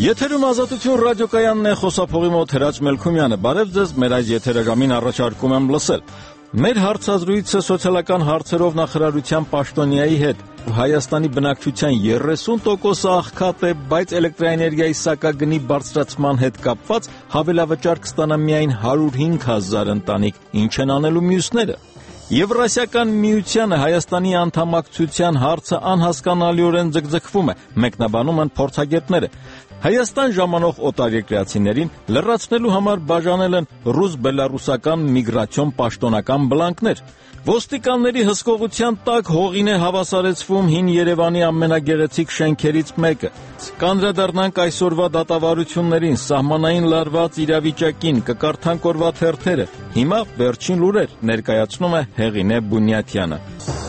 Եթերում Ազատություն ռադիոկայանն է, խոսափողի մոտ Հրաչ Մելքումյանը։ Բարև ձեզ, մեր այս եթերաժամին առաջարկում եմ լսել։ Մեր հարցազրույցը սոցիալական հարցերով նախարարության պաշտոնյայի հետ։ Հայաստանի բնակչության 30%-ը աղքատ է, բայց էլեկտրաէներգիայի սակագնի բարձրացման հետ կապված հավելավճար կստանա միայն 105,000 ընտանիք։ Ինչ են անելու մյուսները։ Եվրասիական միությանը Հայաստանի անդամակցության հարցը անհասկանալիորեն ձգձգվում է, մեկնաբանում են փորձագետները։ Հայաստան ժամանող օտարերկրացիներին լրացնելու համար բաժանել են ռուս-բելառուսական միգրացիոն պաշտոնական բլանկներ։ Ոստիկանների հսկողության տակ հողին է հավասարեցվում հին Երևանի ամենագեղեցիկ շենքերից մեկը։ Կանդրադառնանք այսօրվա դատավարություններին, սահմանային լարված իրավիճակին, կկարդանք օրվա թերթերը։ Հիմա վերջին լուրեր ներկայացնում է Հեղինե Բունյաթյանը։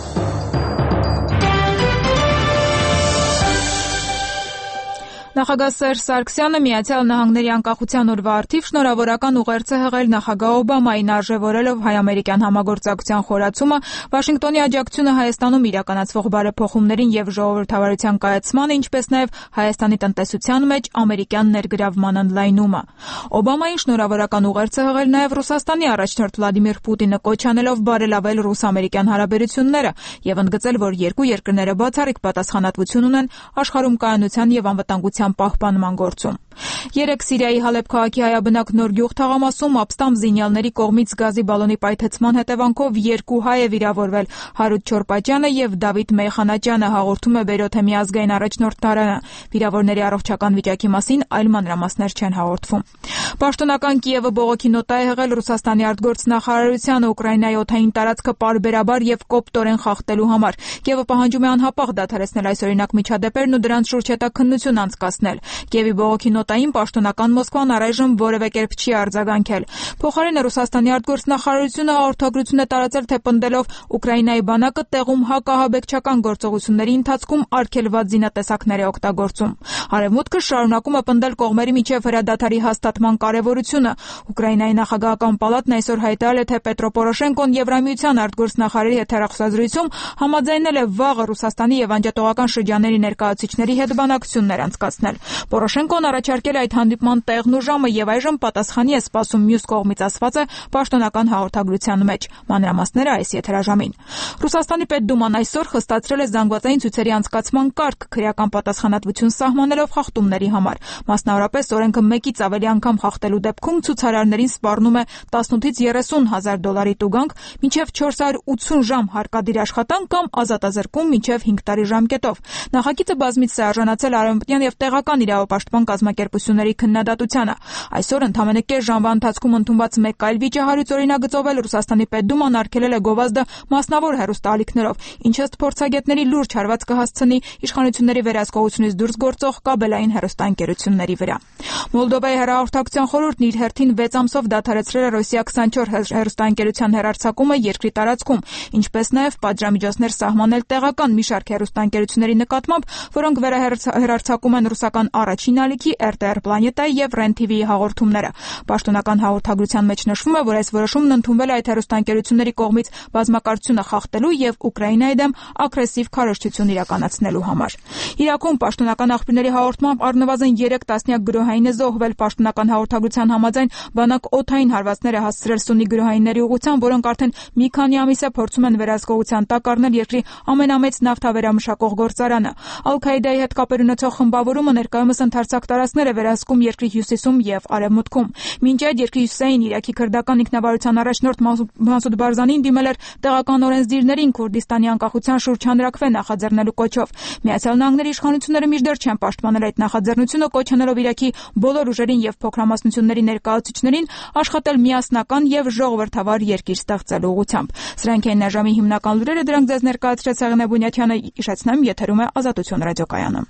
Նախագահ Սերժ Սարգսյանը Միացյալ Նահանգների անկախության օրվա առթիվ շնորհավորական ուղերձ է հղել նախագահ Օբամային, արժևորելով հայ-ամերիկյան համագործակցության խորացումը, Վաշինգտոնի աջակցությունը Հայաստանում իրականացվող բարեփոխումներին եւ ժողովրդավարության կայացմանը, ինչպես նաեւ Հայաստանի տնտեսության մեջ ամերիկյան ներգրավման ընդլայնումը։ Օբամային շնորհավորական ուղերձ է հղել նաեւ Ռուսաստանի առաջնորդ Վլադիմիր Պուտինը, կոչ անելով բարելավել ռուս-ամերիկյան հարաբերությունները եւ ընդգծել, որ երկու երկրները բացառիկ պատասխանատվություն ունեն աշխարհում կայունության եւ անվտանգության պահպանման գործում։ Երեկ Սիրիայի Հալեբ քաղաքի հայաբնակ Նոր Գյուղ թաղամասում ապստամբ զինյալների կողմից գազի բալոնի պայթեցման հետևանքով 2 հայ է վիրավորվել։ Հարութ Չորպաճյանը եւ Դավիթ Մեյխանաճյանը, հաղորդում է Բերոթեմի ազգային առաջնորդ Տարանը։ Վիրավորների առողջական վիճակի մասին այլ մանրամասներ չեն հաղորդվում։ Պաշտոնական Կիևը բողոքի նոտա է հղել Ռուսաստանի արտգործնախարարությանը Ուկրաինայի օդային տարածքը պարբերաբար եւ կոպտորեն խախտելու համար։ Կիևը պահանջում է անհապաղ դադարեցնել այս օրինակ միջադեպերն ու դրանց շուրջ հետաքննություն անցկացնել։ Կիևի բողոքի նոտային պաշտոնական Մոսկվան առայժմ որևէ կերպ չի արձագանքել։ Փոխարենը Ռուսաստանի արտգործնախարարությունը հաղորդագրություն է տարածել, թե պնդելով Ուկրաինայի բանակը տեղում հակահաբեկչական գործողությունների ընթացքում արգելված զինատեսակներ է օգտագործում։ Արևմուտքը շարունակում է պնդել կողմերի միջև հրադադարի հաստատման կարևորությունը։ Ուկրաինայի նախագահական պալատն այսօր հայտարարել է, թե Պետրո Պորոշենկոն Եվրամիության արտգործնախարարի հետ հեռախոսազրույցում համաձայնել է վաղը Ռուսաստանի եւ անջատողական շրջանների ներկայացուցիչների հետ բանակցություններ անցկացնել։ Պորոշենկոն առաջարկել է այդ հանդիպման տեղն ու ժամը եւ այժմ պատասխանի է սպասում մյուս կողմից, ասված է պաշտոնական հաղորդագրության մեջ։ Մանրամասները այս եթերաժամին։ Ռուսաստանի Պետդուման այսօր խստացրել է զանգվածային ցույցերի անցկացման կարգ, քրեական պատասխանատվություն սահմանելով խախտումների համար։ Մասնավորապես օրենքը 1-ից ավելի անգամ խախտելու դեպքում ցուցարարներին սպառնում է 18-ից 30,000 դոլարի տուգանք, մինչև 480 ժամ հարկադիր աշխատանք կամ ազատազրկում մինչև 5 տարի ժամկետով։ Նախագիծը բազմիցս է արժանացել արևմտյան եւ տեղական իրավապաշտպան կազմակերպությունների քննադատությանը։ Այսօր ընդամենը կես ժամվա ընթացքում ընդունված մեկ այլ վիճահարույց օրինագծով էլ Ռուսաստանի Պետդուման արգելել է գովազդը մասնավոր հեռուստաալիքներով, ինչը ըստ փորձագետների լուրջ հարված կհասցնի իշխանությունների վերահսկողությունից դուրս գործող կաբելային հեռուստաընկերությունների վրա։ Մոլդովայի հեռահաղորդակցության խորհուրդն իր հերթին 6 ամսով դադարեցրել է Ռոսիա 24 հեռուստաընկերության հեռարձակումը երկրի տարածքում, ինչպես նաև պատժամիջոցներ սահմանել տեղական մի շարք հեռուստաընկերությունների նկատմամբ, որոնք վերահեռարձակում են ռուսական առաջին ալիքի RTR Planeta-ի եւ REN-TV-ի հաղորդումները։ Պաշտոնական հաղորդագրության մեջ նշվում է, որ այս որոշումն ընդունվել է այդ հեռուստաընկերությունների կողմից բազմակարծությունը խախտելու եւ Ուկրաինայի դեմ ագրեսիվ քարոզչություն իրականացնելու համար։ Իրաքում պաշտոնական աղբյուրների հաղորդմամբ առնվազն 3 տասնյակ գրոհային է զոհվել։ Պաշտոնական հաղորդագրության համաձայն բանակ օդային հարվածներ է հասցրել սուննի գրոհայինների ուղղությամբ, որոնք արդեն մի քանի ամիս է փորձում են վերահսկողության տակ առնել երկրի ամենամեծ նավթավերամշակող գործարանը։ Ալ-Քաիդայի հետ կապեր ունեցող խմբավորումը ներկայումս ընդարձակ տարածքներ է վերահսկում երկրի հյուսիսում եւ արևմուտքում։ Մինչ այդ երկրի հյուսիսային Իրաքի քրդական ինքնավարության առաջնորդ Մասուդ Բարզանին դիմել էր տեղական օրենսդիրներին Քուրդիստանի անկախության շուրջ հանրակրվե նախաձեռնելու կոչով։ Միացյալ Նահանգների իշխանությունները մինչդեռ չեն պաշտպանել այդ նախաձեռնությունը, կոչ անելով Իրաքի բոլոր ուժերին եւ փոքրամասնությունների ներկայացուցիչներին աշխատել միասնական եւ ժողովրդավար երկիր ստեղծելու ուղղությամբ։ Սրանք են այժմի հիմնական լուրերը, դրանք ձեզ ներկայացրեց Հեղինե Բունյաթյանը, հիշեցնեմ, եթերում է Ազատություն ռադիոկայանը։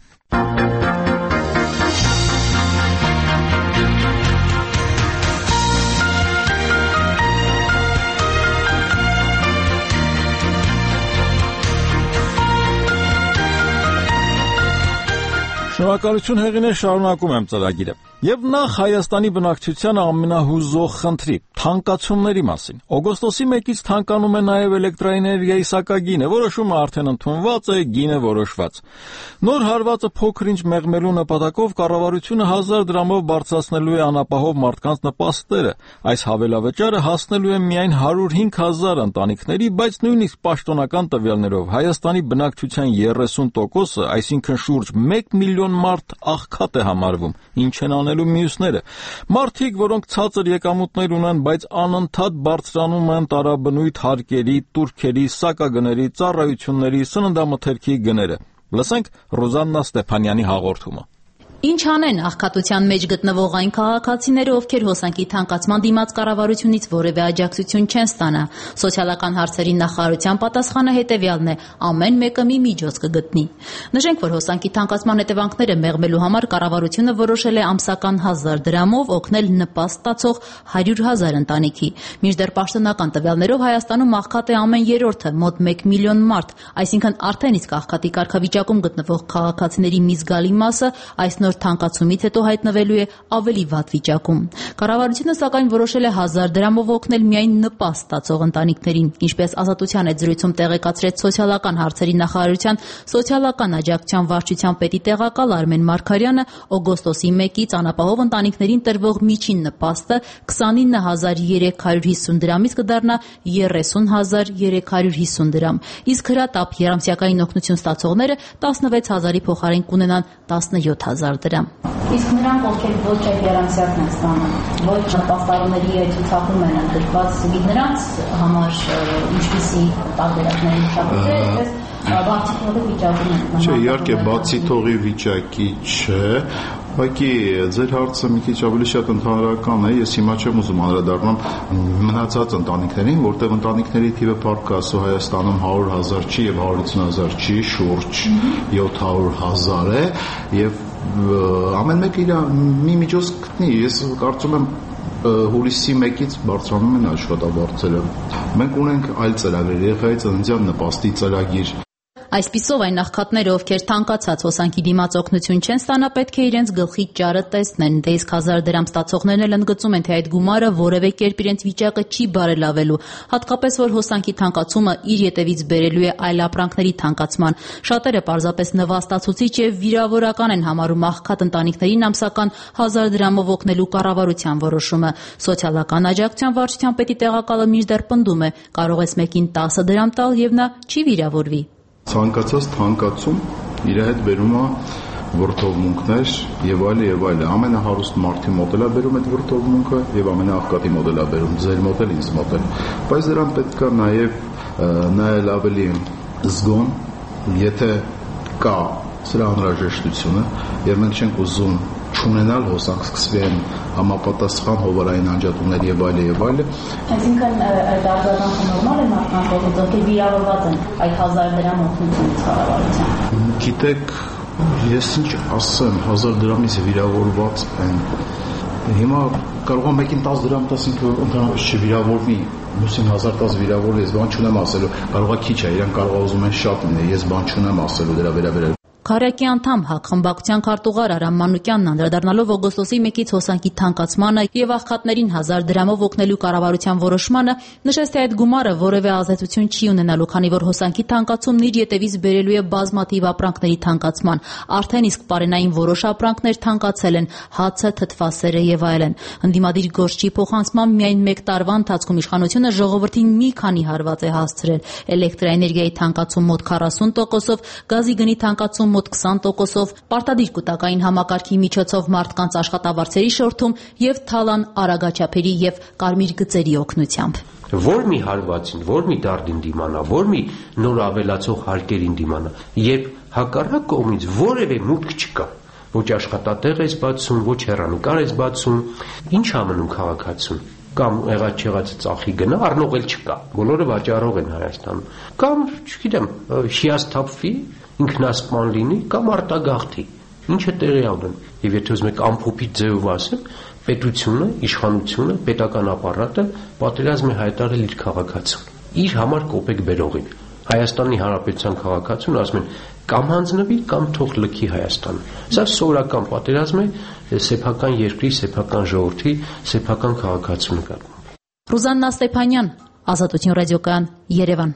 Շնորհակալություն Հեղինե, շարունակում եմ ծրագիրը։ Եվ նախ Հայաստանի բնակչությանը ամենահուզող խնդրի՝ թանկացումների մասին։ Օգոստոսի 1-ից թանկանում է նաև էլեկտրաէներգիայի սակագինը, որոշումը արդեն ընդունված է, գինը որոշված։ Նոր հարվածը փոքր-ինչ մեղմելու նպատակով կառավարությունը 1000 դրամով բարձրացնելու է անապահով մարդկանց նպաստերը։ Այս հավելավճարը հասնելու է միայն 105,000 ընտանիքների, բայց նույնիսկ պաշտոնական տվյալներով Հայաստանի բնակչության 30%-ը, այսինքն շուրջ 1 միլիոն մարդ աղքատ է համարվում, ինչ են անելու մյուսները։ Մարդիկ, որոնք ցածր եկամուտներ ունեն, բայց անընդհատ բարձրանում են տարաբնույթ հարկերի, տուրքերի, սակագների, ծառայությունների, սննդամթերքի գները։ Լսենք Ռոզաննա Ստեփանյանի հաղորդումը։ Ինչ անեն աղքատության մեջ գտնվող այն քաղաքացիները, ովքեր հոսանքի թանկացման դիմաց կառավարությունից որևէ աջակցություն չեն ստանա։ Սոցիալական հարցերի նախարարության պատասխանը հետևյալն է՝ ամեն մեկը մի միջոց կգտնի։ Նշենք, որ հոսանքի թանկացման հետևանքները մեղմելու համար կառավարությունը որոշել է ամսական 1000 դրամով օգնել նպաստ ստացող 100,000 ընտանիքի։ Մինչդեռ պաշտոնական տվյալներով Հայաստանում աղքատ է ամեն երրորդը, մոտ 1 միլիոն մարդ, այսինքն արդեն իսկ աղքատի կարգավիճակում գտնվող քաղաքացիների մի զգալի մասը այս նոր թանկացումից հետո հայտնվելու է ավելի վատ վիճակում։ Կառավարությունը սակայն որոշել է 1000 դրամով օգնել միայն նպաստ ստացող ընտանիքներին, ինչպես Ազատության այդ զրույցում տեղեկացրեց Սոցիալական հարցերի նախարարության սոցիալական աջակցության վարչության պետի տեղակալ Արմեն Մարգարյանը, օգոստոսի 1-ից անապահով ընտանիքներին տրվող միջին նպաստը 29350 դրամից կդառնա 30350 դրամ, իսկ հրատապ երամսյակային օգնություն ստացողները 16000-ի փոխարեն կունենան 17000 դրամ։ Իսկ նրանք, ովքեր ոչ այդ երամսյակն են ստանում, ոչ նպաստավորների ցուցակում են ընդգրկված, նրանց համար ինչպիսի տարբերակներ են շահարկել, այսպես բացի թողի վիճակում են։ Չէ, իհարկե բացի թողի վիճակի չէ, ուղղակի ձեր հարցը մի քիչ ավելի շատ ընդհանրական է, ես հիմա չեմ ուզում անդրադառնամ մնացած ընտանիքներին, որտեղ ընտանիքների թիվը փառք Աստծո Հայաստանում 100,000 չի եւ 150,000 չի, շուրջ 700,000 է եւ ամեն մեկը իր մի միջոց գտնի։ Ես կարծում եմ հուլիսի 1-ից բարձրանում են աշխատավարձերը։ Մենք ունենք այլ ծրագրեր, ԵԽ-ի ծննդյան նպաստի ծրագիր։ Այսպիսով այն աղքատները, ովքեր թանկացած հոսանքի դիմաց օգնություն չեն ստանա, պետք է իրենց գլխի ճարը տեսնեն։ Դե իսկ 1000 դրամ ստացողներն էլ ընդգծում են, թե այդ գումարը որևէ կերպ իրենց վիճակը չի բարելավելու, հատկապես որ հոսանքի թանկացումը իր ետևից բերելու է այլ ապրանքների թանկացման։ Շատերը պարզապես նվաստացուցիչ եւ վիրավորական են համարում աղքատ ընտանիքներին ամսական 1000 դրամով օգնելու կառավարության որոշումը։ Սոցիալական աջակցության վարչության պետի տեղակալը մինչդեռ պնդում է, կարող ես մեկին 10 դրամ տալ եւ նա չի վիրավորվի։ Ցանկացած թանկացում իր հետ բերում է վրդովմունքներ եւ այլը։ Ամենահարուստ մարդի մոտ էլ է բերում այդ վրդովմունքը եւ ամենաաղքատի մոտ էլ է բերում, ձեր մոտ էլ, ինձ մոտ էլ։ Բայց դրան պետք է նաեւ նայել ավելի զգոն, եթե կա սրա անհրաժեշտությունը եւ մենք չենք ուզում չունենալ հոսանք սկսվի այն համապատասխան հովարային անջատումներ եւ այլը։ Այսինքն այդ արձագանքը նորմալ է մարդկանց կողմից, ովքեր վիրավորված են այդ 1000 դրամ օգնությունից կառավարության։ Գիտեք, ես ինչ ասեմ, 1000 դրամից վիրավորված են։ Հիմա կարող եմ մեկին 10 դրամ տաս ինքը ընդհանրապես չվիրավորվի, մյուսին 1010 վիրավորվի, ես բան չունեմ ասելու, կարող է քիչ է, իրենք կարող է ուզում են շատ լինի, ես բան չունեմ ասելու դրա վերաբերյալ։ Քարյակի անդամ ՀԱԿ խմբակցության քարտուղար Արամ Մանուկյանն անդրադառնալով օգոստոսի 1-ից հոսանքի թանկացմանը եւ աղքատներին 1000 դրամով օգնելու կառավարության որոշմանը, նշեց, թե այդ գումարը որևէ ազդեցություն չի ունենալու, քանի որ հոսանքի թանկացումն իր ետևից բերելու է բազմաթիվ ապրանքների թանկացման։ Արդեն իսկ պարենային որոշ ապրանքներ թանկացել են՝ հացը, թթվասերը եւ այլն։ Ընդդիմադիր գործչի փոխանցմամբ միայն 1 տարվա ընթացքում իշխանությունը ժողովրդին մի քանի հարված է հասցրել՝ էլեկտրաէներգիայի թանկացում մոտ 40%-ով, գազի գնի թանկացում մոտ 20%-ով, պարտադիր կൂട്ടակային համակարգի միջոցով մարդկանց աշխատավարձերի շորթում եւ թալան արագաչափերի եւ կարմիր գծերի օգնությամբ։ Որ մի հարվածին, որ մի դարդին դիմանա, որ մի նոր ավելացող հարկերին դիմանա, երբ հակառակ կողմից որևէ մուտք չկա, ոչ աշխատատեղ ես բացում, ոչ հեռանկար ես բացում, ինչ ամնում քաղաքացուն։ Կամ եղած ծախի գնա, առնող էլ չկա, բոլորը վաճառող են Հայաստանում, կամ, չգիտեմ, հիասթափվի, ինքնասպան լինի, կամ արտագաղթի, ինչը տեղի ունեն։ Եվ եթե ուզում եք ամփոփի ձևով ասեմ, պետությունը, իշխանությունը, պետական ապարատը պատերազմ է հայտարարել իր քաղաքացուն, իր համար կոպեկ բերողին։ Հայաստանի Հանրապետության քաղաքացուն ասում են կամ հանձնվի, կամ թող լքի Հայաստանը։ Սա սովորական պատերազմ է սեփական երկրի, սեփական ժողովրդի, սեփական քաղաքացու նկատմամբ։ Ռուզաննա Ստեփանյան, Ազատություն ռադիոկայան, Երևան։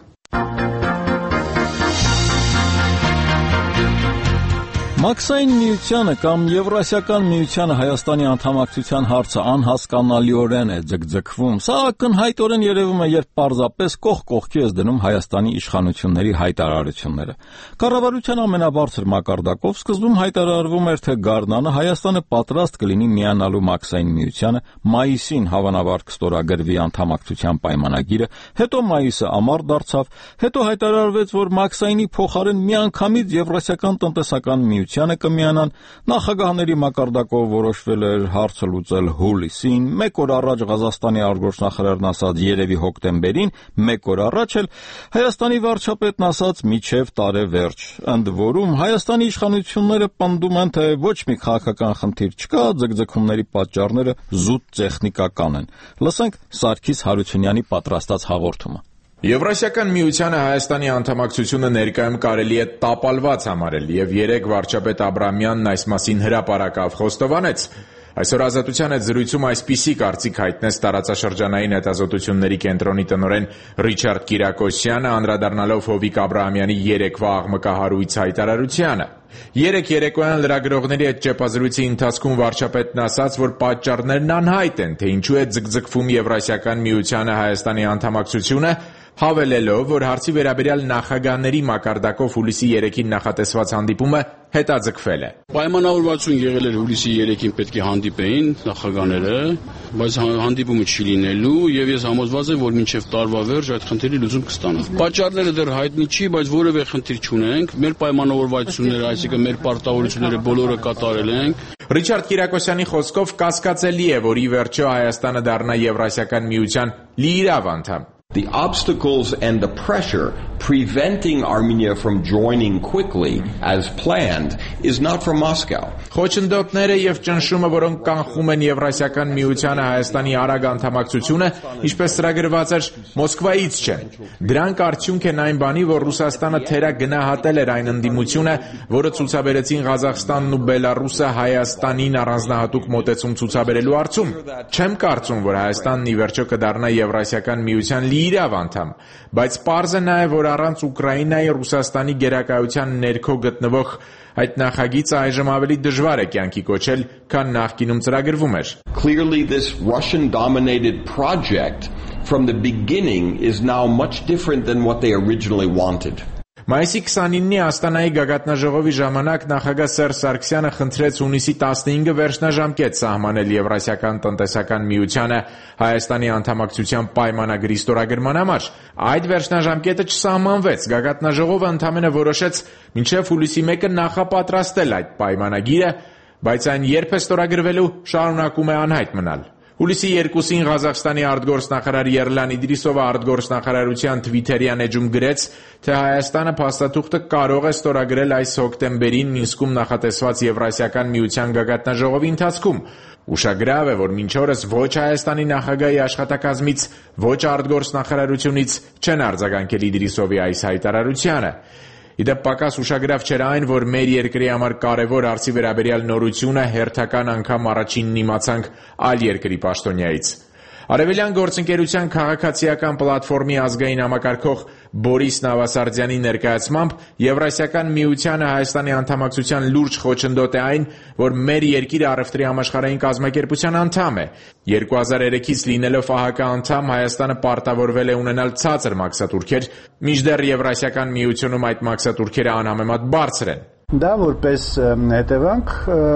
Մաքսային միությանը կամ Եվրասիական միությանը Հայաստանի անդամակցության հարցը անհասկանալիորեն է ձգձգվում։ Սա ակնհայտորեն երևում է, երբ պարզապես կողք կողքի ես դնում Հայաստանի իշխանությունների հայտարարությունները։ Կառավարության ամենաբարձր մակարդակով սկզբում հայտարարվում էր, թե գարնանը Հայաստանը պատրաստ կլինի միանալու Մաքսային միությանը, մայիսին հավանաբար կստորագրվի անդամակցության պայմանագիրը, հետո մայիսը ամառ դարձավ, հետո հայտարարվեց, որ Մաքսայինի փոխարեն միանգամից Եվրասիական տնտեսական միությանը կմիանան, նախագահների մակարդակով որոշվել էր հարցը լուծել հուլիսին, մեկ օր առաջ Ղազախստանի արտգործնախարարն ասաց երևի հոկտեմբերին, մեկ օր առաջ էլ Հայաստանի վարչապետն ասաց մինչև տարեվերջ։ Ընդ որում Հայաստանի իշխանությունները պնդում են, թե ոչ մի քաղաքական խնդիր չկա, ձգձգումների պատճառները զուտ տեխնիկական են։ Լսենք Սարգիս Հարությունյանի պատրաստած հաղորդումը։ Եվրասիական միությանը Հայաստանի անդամակցությունը ներկայում կարելի է տապալված համարել, եւ երեկ վարչապետ Աբրամյանն այս մասին հրապարակավ խոստովանեց։ Այսօր Ազատության հետ զրույցում այսպիսի կարծիք հայտնեց տարածաշրջանային հետազոտությունների կենտրոնի տնօրեն Ռիչարդ Կիրակոսյանը, անդրադառնալով Հովիկ Աբրահամյանի երեկվա աղմկահարույց հայտարարությանը։ Երեկ երեկոյան լրագրողների հետ ճեպազրույցի ընթացքում վարչապետն ասաց, որ պատճառներն անհայտ են, թե ինչու է ձգձգվում Եվրասիական միությանը Հայաստանի անդամակցությունը, հավելելով, որ հարցի վերաբերյալ նախագահների մակարդակով հուլիսի 3-ին նախատեսված հանդիպումը հետաձգվել է։ Պայմանավորվածություն եղել էր հուլիսի 3-ին պետք է հանդիպեին նախագահները, բայց հանդիպումը չի լինելու եւ ես համոզված եմ, որ մինչեւ տարվա վերջ այդ խնդիրի լուծում կստանա։ Պատճառները դեռ հայտնի չի, բայց որևէ խնդիր չունենք։ Մեր պայմանավորվածությունները, այսինքն մեր պարտավորությունները բոլորը կատարել ենք։ Ռիչարդ Կիրակոսյանի խոսքով կասկածելի է, որ ի վերջո Հայաստանը դառնա Եվրասիական միության լիիրավ անդամ։ The obstacles and the pressure preventing Armenia from joining quickly as planned is not from Moscow. Խոչընդոտները եւ ճնշումը, որոնք կանխում են Եվրասիական միությանը Հայաստանի արագ անդամակցությունը, ինչպես ծրագրված էր, Մոսկվայից չեն։ Դրանք արդյունք են այն բանի, որ Ռուսաստանը թերագնահատել էր այն ընդդիմությունը, որը ցուցաբերեցին Ղազախստանն ու Բելարուսը Հայաստանին առանձնահատուկ մոտեցում ցուցաբերելու հարցում։ Չեմ կարծում, որ Հայաստանն ի վերջո կդառնա Եվրասիական միության լիիրավ անդամ, բայց պարզ է նաև, որ առանց Ուկրաինայի Ռուսաստանի գերակայության ներքո գտնվող այդ նախագիծը այժմ ավելի դժվար է կյանքի կոչել, քան նախկինում ծրագրվում էր։ Clearly this Russian dominated project from the beginning is now much different than what they originally wanted. Մայիսի 29-ի Աստանայի գագաթնաժողովի ժամանակ նախագահ Սերժ Սարգսյանը խնդրեց հունիսի 15-ը վերջնաժամկետ սահմանել Եվրասիական տնտեսական միությանը Հայաստանի անդամակցության պայմանագրի ստորագրման համար։ Այդ վերջնաժամկետը չսահմանվեց։ Գագաթնաժողովը ընդամենը որոշեց մինչև հուլիսի 1-ը նախապատրաստել այդ պայմանագիրը, բայց այն երբ է ստորագրվելու շարունակում է անհայտ մնալ։ Հուլիսի 2-ին Ղազախստանի արտգործնախարար Եռլան Իդրիսովը արտգործնախարարության Թվիթերյան էջում գրեց, թե Հայաստանը փաստաթուղթը կարող է ստորագրել այս հոկտեմբերին Մինսկում նախատեսված Եվրասիական միության գագաթնաժողովի ընթացքում։ Ուշագրավ է, որ մինչ օրս ոչ Հայաստանի նախագահի աշխատակազմից, ոչ արտգործնախարարությունից չեն արձագանքել Իդրիսովի այս հայտարարությանը։ Իդեպ պակաս ուշագրավ չէր այն, որ մեր երկրի համար կարևոր հարցի վերաբերյալ նորությունը հերթական անգամ առաջինն իմացանք այլ երկրի պաշտոնյայից։ Արևելյան գործընկերության քաղաքացիական պլատֆորմի ազգային համակարգող Բորիս Նավասարդյանի ներկայացմամբ Եվրասիական միությանը Հայաստանի անդամակցության լուրջ խոչընդոտ է այն, որ մեր երկիրը առևտրի համաշխարհային կազմակերպության անդամ է։ 2003-ից լինելով ԱՀԿ անդամ Հայաստանը պարտավորվել է ունենալ ցածր մաքսատուրքեր, մինչդեռ Եվրասիական միությունում այդ մաքսատուրքերը անհամեմատ բարձր են։ Դա որպես հետևանք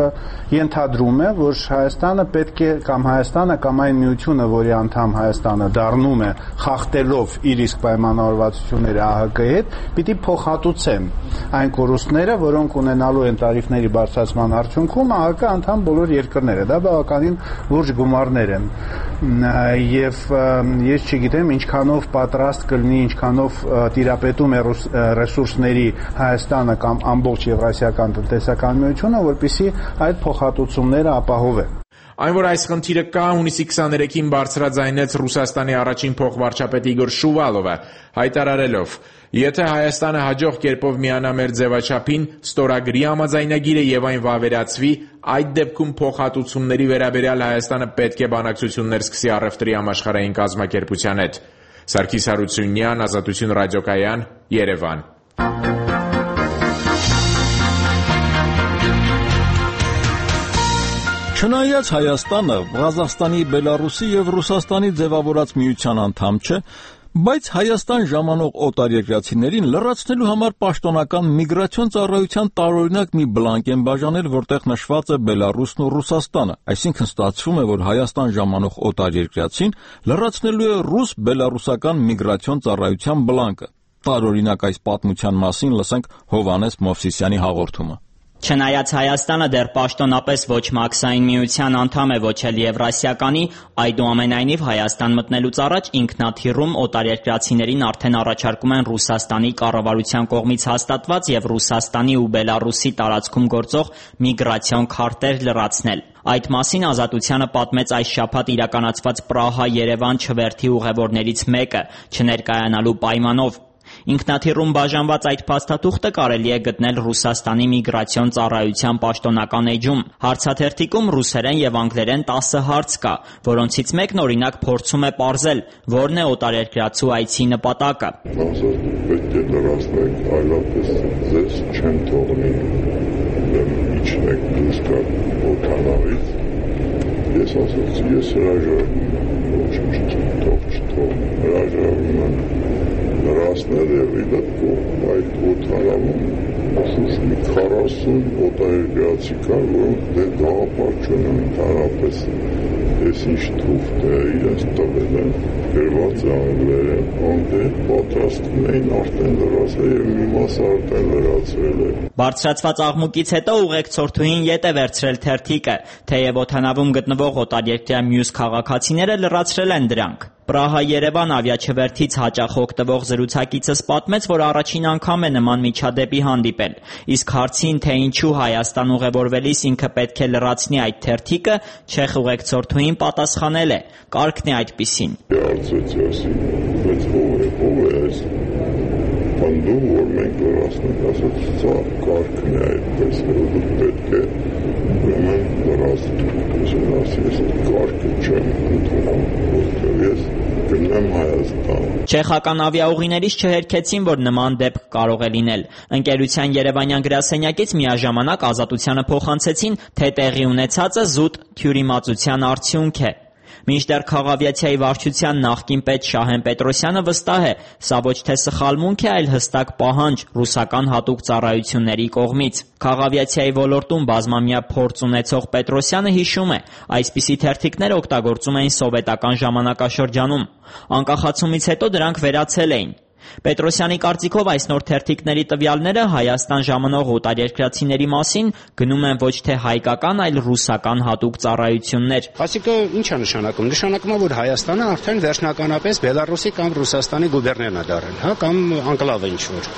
ենթադրում է, որ Հայաստանը պետք է կամ Հայաստանը կամ այն միությունը, որի անդամ Հայաստանը դառնում է, խախտելով իր իսկ պայմանավորվածությունները ԱՀԿ-ի հետ, պիտի փոխհատուցեն այն կորուստները, որոնք ունենալու են տարիֆների բարձրացման արդյունքում ԱՀԿ անդամ բոլոր երկրները։ Դա բավականին լուրջ գումարներ են։ Եվ ես չգիտեմ ինչքանով պատրաստ կլինի, ինչքանով տիրապետում է ռեսուրսների Հայաստանը կամ ամբողջ Եվրասիական տնտեսական միությունը, որպեսզի այդ փոխհատուցումները ապահովեն։ Այն, որ այս խնդիրը կա, հունիսի 23-ին բարձրաձայնեց Ռուսաստանի առաջին փոխվարչապետ Իգոր Շուվալովը, հայտարարելով. «Եթե Հայաստանը հաջող կերպով միանա մեր ձևաչափին, ստորագրի համաձայնագիրը եւ այն վավերացվի, այդ դեպքում փոխհատուցումների վերաբերյալ Հայաստանը պետք է բանակցություններ սկսի առևտրի համաշխարհային կազմակերպության հետ»։ Սարգիս Հարությունյան, Ազատություն ռադիոկայան, Երևան։ Չնայած Հայաստանը Ղազախստանի, Բելարուսի եւ Ռուսաստանի ձևավորած միության անդամ չէ, բայց Հայաստան ժամանող օտարերկրացիներին լրացնելու համար պաշտոնական միգրացիոն ծառայության տարօրինակ մի բլանկ են բաժանել, որտեղ նշված է Բելարուսն ու Ռուսաստանը, այսինքն ստացվում է, որ Հայաստան ժամանող օտարերկրացին լրացնելու է ռուս-բելարուսական միգրացիոն ծառայության բլանկը։ Տարօրինակ այս պատմության մասին լսենք Հովհաննես Մովսիսյանի հաղորդումը։ Չնայած Հայաստանը դեռ պաշտոնապես ոչ մաքսային միության անդամ է, ոչ էլ Եվրասիականի, այդուամենայնիվ Հայաստան մտնելուց առաջ ինքնաթիռում օտարերկրացիներին արդեն առաջարկում են Ռուսաստանի կառավարության կողմից հաստատված եւ Ռուսաստանի ու Բելարուսի տարածքում գործող միգրացիոն քարտեր լրացնել։ Այդ մասին Ազատությանը պատմեց այս շաբաթ իրականացված Պրահա-Երևան չվերթի ուղևորներից մեկը, չներկայանալու պայմանով։ Ինքնաթիռում բաժանված այդ փաստաթուղթը կարելի է գտնել Ռուսաստանի միգրացիոն ծառայության պաշտոնական էջում։ Հարցաթերթիկում ռուսերեն եւ անգլերեն 10 հարց կա, որոնցից մեկն օրինակ փորձում է պարզել, որն է օտարերկրացու այցի նպատակը։ Պետք է լրացնենք, այլապես ձեզ չեն թողնի իջնեք դուրս գալ օտանավից։ Ես ասացի, ես հրաժարվում եմ, թող չթողնի, հրաժարվում եմ լրացնել եւ իդեպ այդ օտանավում շուրջ մի 40 օտարերկրացի կար, որոնք դեռ գաղափար չունեն ընդհանրապես ես ինչ թուղթ է իրենց տվել են, գրված է անգլերեն, անգլերեն պատրաստում էին արդեն լրացել եւ մի մասը արդեն լրացրել է։ Բարձրացված աղմուկից հետո ուղեկցորդուհին ետ է վերցրել թերթիկը, թեև օդանավում գտնվող օտարերկրյա մյուս քաղաքացիները լրացրել են դրանք։ Պրահա-Երևան ավիաչվերթից հաճախ օգտվող զրուցակիցս պատմեց, որ առաջին անգամ է նման միջադեպի հանդիպել, իսկ հարցին, թե ինչու Հայաստան ուղևորվելիս ինքը պետք է լրացնի այդ թերթիկը, չեխ ուղեկցորդուհին պատասխանել է. կարգն է այդպիսին։ Հարցեցի, ասի, բայց ով է այս պնդում, որ մենք լրացնենք, ասաց, սա կարգն է այդպես, որ դուք պետք է ուրեմն լրացնենք, ես կարգը չեմ ընդունում, որտեղ ես գնամ Հայաստան։ Չեխական ավիաուղիներից չհերքեցին, որ նման դեպք կարող է լինել։ Ընկերության երևանյան գրասենյակից միաժամանակ Ազատությանը փոխանցեցին, թե տեղի ունեցածը զուտ թյուրիմացության արդյունք է։ Մինչդեռ Քաղավիացիայի վարչության նախկին պետ Շահեն Պետրոսյանը վստահ է, սա ոչ թե սխալմունք է, այլ հստակ պահանջ ռուսական հատուկ ծառայությունների կողմից։ Քաղավիացիայի ոլորտում բազմամյա փորձ ունեցող Պետրոսյանը հիշում է, այսպիսի թերթիկներ օգտագործում էին սովետական ժամանակաշրջանում։ Անկախացումից հետո դրանք վերացել էին։ Պետրոսյանի կարծիքով այս նոր թերթիկների տվյալները Հայաստան ժամանող օտարերկրացիների մասին գնում են ոչ թե հայկական, այլ ռուսական հատուկ ծառայություններ։ Այսինքն ի՞նչ է նշանակում։ Նշանակում է, որ Հայաստանը արդեն վերջնականապես Բելարուսի կամ Ռուսաստանի գուբերներն է դարձել, հա, կամ անկլավ է ինչ-որ։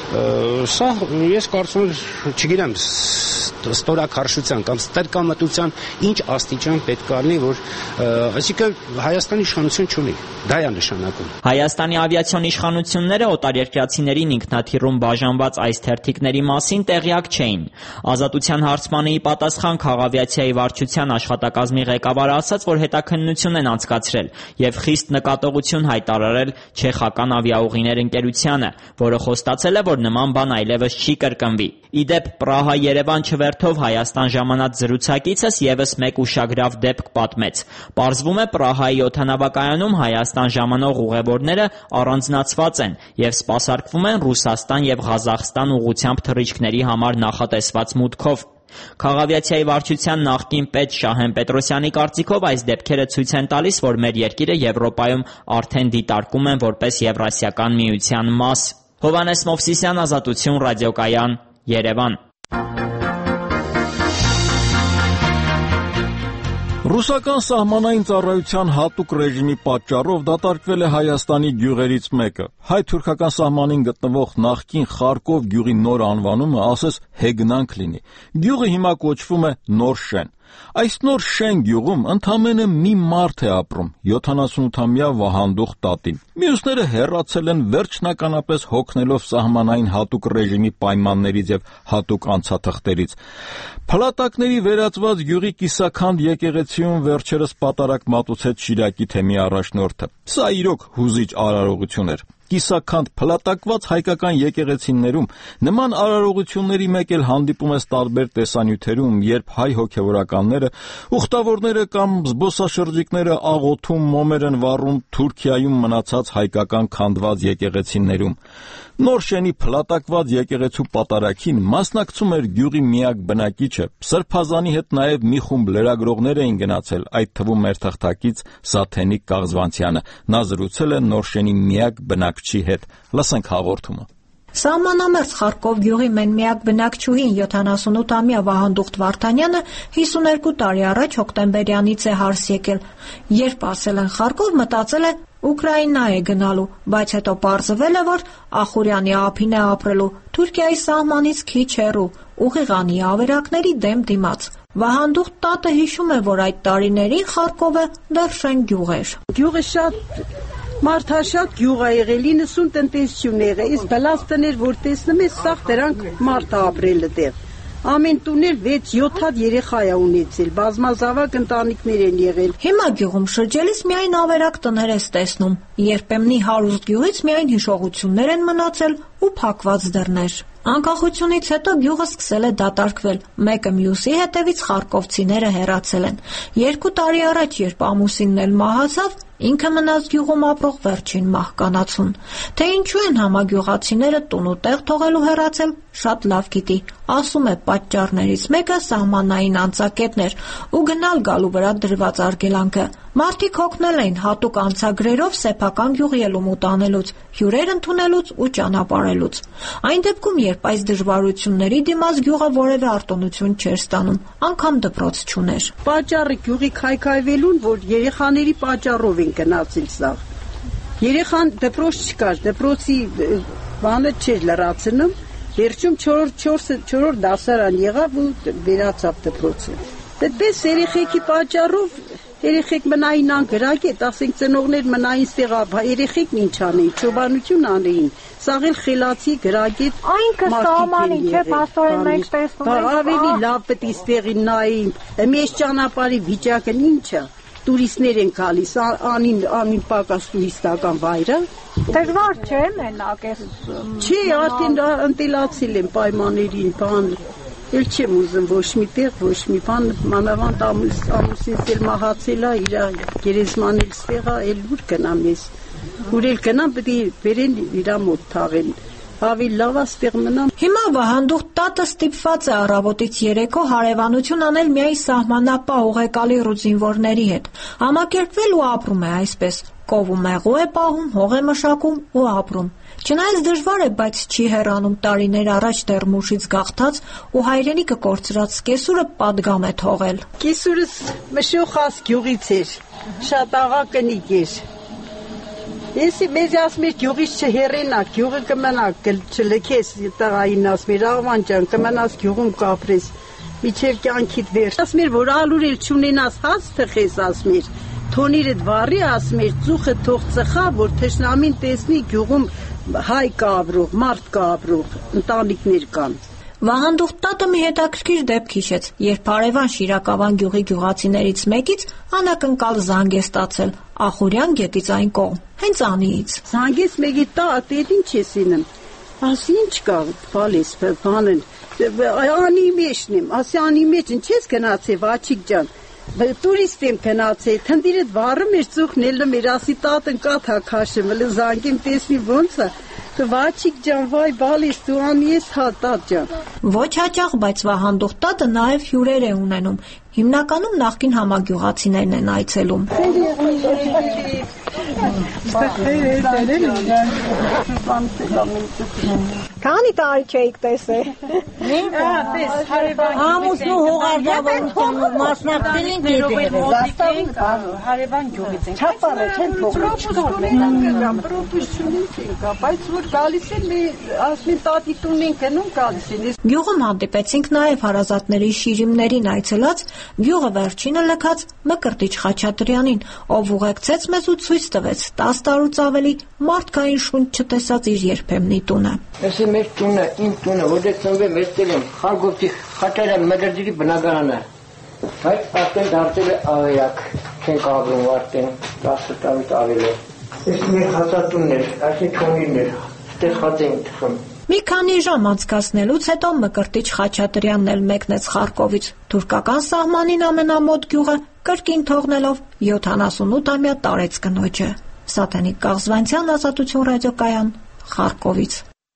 Սա ես կարծում եմ, չգիտեմ, ստորաքարշության կամ ստերկամտության ինչ աստիճան պետք է լինի, որ այսինքն Հայաստանի իշխանություն չունի։ Դա է նշանակում։ Հայաստանի ավիացիոն իշխանությունները օտարերկրացիներին ինքնաթիռում բաժանված այս թերթիկների մասին տեղյակ չէին։ Ազատության հարցմանի ի պատասխան Քաղավիացիայի վարչության աշխատակազմի ղեկավարը ասաց, որ հետաքննություն են անցկացրել եւ խիստ նկատողություն հայտարարել չեխական ավիաուղիներ ընկերությանը, որը խոստացել է, որ նման բան այլևս չի կրկնվի։ Իդեպ Պրահա-Երևան չվերթով Հայաստան ժամանած զրուցակիցս եւս մեկ ուշագրավ դեպք պատմեց։ Պարզվում է Պրահայի օդանավակայանում Հայաստան ժամանող ուղևորները առանձնացված են եւ սպասարկվում են Ռուսաստան եւ Ղազախստան ուղղությամբ թռիչքների համար նախատեսված մուտքով։ Քաղավիացիայի վարչության նախկին պետ Շահեն Պետրոսյանի կարծիքով այս դեպքերը ցույց են տալիս, որ մեր երկիրը Եվրոպայում արդեն դիտարկում են որպես Եվրասիական միության մաս։ Հովհաննես Մովսիսյան, Ազատություն ռադիոկայան, Երևան։ Ռուսական սահմանային ծառայության հատուկ ռեժիմի պատճառով դատարկվել է Հայաստանի գյուղերից մեկը։ Հայ-թուրքական սահմանին գտնվող նախկին Խարկով գյուղի նոր անվանումը ասես հեգնանք լինի։ Գյուղը հիմա կոչվում է Նոր Շեն։ Այս Նոր Շեն գյուղում ընդամենը մի մարդ է ապրում՝ 78-ամյա Վահանդուխ տատին։ Մյուսները հեռացել են վերջնականապես հոգնելով սահմանային հատուկ ռեժիմի պայմաններից եւ հատուկ անցաթղթերից։ Փլատակների վերածված գյուղի կիսաքանդ եկեղեցիում վերջերս պատարակ մատուցեց Շիրակի թեմի առաջնորդը։ Սա իրոք հուզիչ արարողություն էր։ Կիսաքանդ փլատակված հայկական եկեղեցիներում նման արարողությունների մեկ էլ հանդիպում ես տարբեր տեսանյութերում, երբ հայ հոգևորականները, ուխտավորները կամ զբոսաշրջիկները աղոթում մոմեր են վառում Թուրքիայում մնացած հայկական քանդված եկեղեցիներում։ Նոր Շենի փլատակված եկեղեցու պատարակին մասնակցում էր գյուղի միակ բնակիչը։ Սրբազանի հետ նաև մի խումբ լրագրողներ էին գնացել, այդ թվում մեր թղթակից Սաթենիկ Կաղզվանցյանը։ Նա զրուցել է Նոր Շենի միակ բնակչի հետ։ Լսենք հաղորդումը։ Սահմանամերձ Խարկով գյուղի մենմիակ բնակչուհին 78-ամյա Վահանդուխ Վարդանյանը 52 տարի առաջ հոկտեմբերյանից է հարս եկել։ Երբ ասել են Խարկով, մտածել է Ուկրաինա է գնալու, բայց հետո պարզվել է, որ Ախուրյանի ափին է ապրելու, Թուրքիայի սահմանից քիչ հեռու, ուղիղանի ավերակների դեմ դիմաց։ Վահանդուխ տատը հիշում է, որ այդ տարիներին Խարկովը դեռ Շեն գյուղ էր։ Գյուղը շատ մարդաշատ գյուղ է եղել, 90 տնտեսություն եղել, իսկ բլաս տներ, որ տեսնում ես, սաղ դրանք մարդ ապրել դեղ։ Ամեն տունել 6-7 հատ երեխա է ունեցել, բազմազավակ ընտանիքներ են եղել։ Հիմա գյուղում շրջելիս միայն ավերակ տներ ես տեսնում, երբեմնի հարուստ գյուղից միայն հիշողություններ են մնացել ու փակված դռներ։ Անկախությունից հետո գյուղը սկսել է դատարկվել, մեկը մյուսի հետևից խարկովցիները հեռացել են։ 2 տարի առաջ, երբ ամուսինն էլ մահացավ, ինքը մնաց գյուղում ապրող վերջին մահկանացուն։ Թե ինչու են համագյուղացիները տուն ու տեղ թողելու հեռացել, շատ լավ գիտի։ Ասում է պատճառներից մեկը սահմանային անցակետն էր ու գնալ գալու վրա դրված արգելանքը։ Մարդիկ հոգնել էին հատուկ անցագրերով սեփական գյուղ ելումուտ անելուց, հյուրեր ընդունելուց ու ճանապարհելուց։ Այն դեպքում, երբ այս դժվարությունների դիմաց գյուղը որևէ արտոնություն չէր ստանում, անգամ դպրոց չուներ։ Պատճառը գյուղի քայքայվելուն, որ երեխաների պատճառով են գնացել սա։ Երեխան դպրոց չկար, դպրոցի բանը չէր լրացնում, վերջում 4-րդ դասարան եղավ ու վերացավ դպրոցը։ Այդպես երեխեքի պատճառով երեխեք մնային անգրագետ, ասենք ծնողներ մնային ստեղա, երեխեքն ինչ անեին, ճոբանություն անեին, սաղել խելացի գրագետ մարդիկ չէ, փաստորեն մենք տեսնում ենք։ Ավելի լավ պետք է ստեղին նային, մեծ ճանապարհի վիճակն ինչ է, տուրիստներ են գալիս, անին պակաս տուրիստական վայրը։ Դժվար չէ մենակ էս։ Չի, արդեն ընտելացել են պայմաններին, բան Էլ չեմ ուզում ոչ մի տեղ, ոչ մի բան, մանավանդ ամուսինս էլ մահացել է, իր գերեզման էլ ստեղ է, էլ ուր գնամ ես։ Ուր էլ գնամ, պետք է բերեն իր մոտ թաղեն։ Ավելի լավ է ստեղ մնամ։ Հիմա Վահանդուխ տատը ստիպված է առավոտից երեկո հարևանություն անել միայն սահմանապահ ուղեկալի ու զինվորների հետ։ Համակերպվել ու ապրում է այսպես։ Կով ու մեղու է պահում, հող է մշակում ու ապրում։ Չնայած դժվար է, բայց չի հեռանում տարիներ առաջ դեռ մուշից գաղթած ու հայրենիքը կորցրած կեսուրը պատգամ է թողել։ Կեսուրս մշոխած գյուղից էր, շատ աղա կնիկ էր։ Եսի մեզ ասմեր գյուղից չհեռենա, գյուղը կմնա, չլքես տղային ասմեր, աղվան ջան, կմնաս գյուղում կապրես, միջև կյանքիդ վերջ։ Ասմեր, որ ալուր էլ չունենաս հաց թխես, ասմեր, թոնիրդ վառի, ասմեր, ծուխը թող ծխա, որ թշնամին տեսնի գյուղում հայ կա ապրող, մարդ կա ապրող, ընտանիքներ կան։ Վահանդուխ տատը մի հետաքրքիր դեպք հիշեց, երբ հարևան Շիրակավան գյուղի գյուղացիներից մեկից անակնկալ զանգ է ստացել Ախուրյան գետից այն կողմ, հենց անիից։ Զանգեց մեկի տատ, այդ ինչ ես ինում։ Ասի ինչ կա, բալես, բանն, անի մեջն եմ, ասի անի մեջ ինչ ես գնացել, Վաչիկ ջան։ Տուրիստ եմ գնացել, թնդիրդ վառում էր, ծուխն ելնում էր, ասի տատն կաթ է քաշում, զանգեմ տեսնի ոնց է։ Վաչիկ ջան, վայ բալիս, դու անի ես հա տատ ջան։ Ոչ հաճախ, բայց Վահանդուխ տատը նաև հյուրեր է ունենում։ Հիմնականում նախկին համագյուղացիներն են այցելում։ Քանի տարի չէիք տեսել։ Ամուսնու հողարդավանության մասնակցել եք դեպի հարևան գյուղից են։ Չափարը չեն թողնում։ Պրոֆեսիոնալից են, բայց որ գալիս են մի ասմին տատիտուն են գնում գալիս են։ Գյուղում հանդիպեցինք նաև հարազատների շիրիմներին այցելած գյուղը վերջինը լքած Մկրտիչ Խաչատրյանին, ով ուղեկցեց մեզ ու ցույց տվեց 10 տարուց ավելի մարդկային շունչ չտեսած իր երբեմնի տունը։ Էսի մեր տունը, իմ տունը, որտեղ ծնվել մեծել եմ, Խարգովցի Խաչատրյան Մկրտիչի բնակարանը, բայց արդեն դարձել է ավերակ, չենք ապրում արդեն 10 տարուց ավել է։ Էս մեր հացատունն էր, այսինքն չոնին էր, ստեղ հաց ենք թխում։ Մի քանի ժամ անցկացնելուց հետո Մկրտիչ Խաչատրյանն էլ մեկնեց Խարկովից թուրքական սահմանին ամենամոտ գյուղը, կրկին թողնելով 78-ամյա տարեց կնոջը։ Սաթենիկ Կաղզվանցյան, Ազատություն ռադիոկայան, Խարկովից։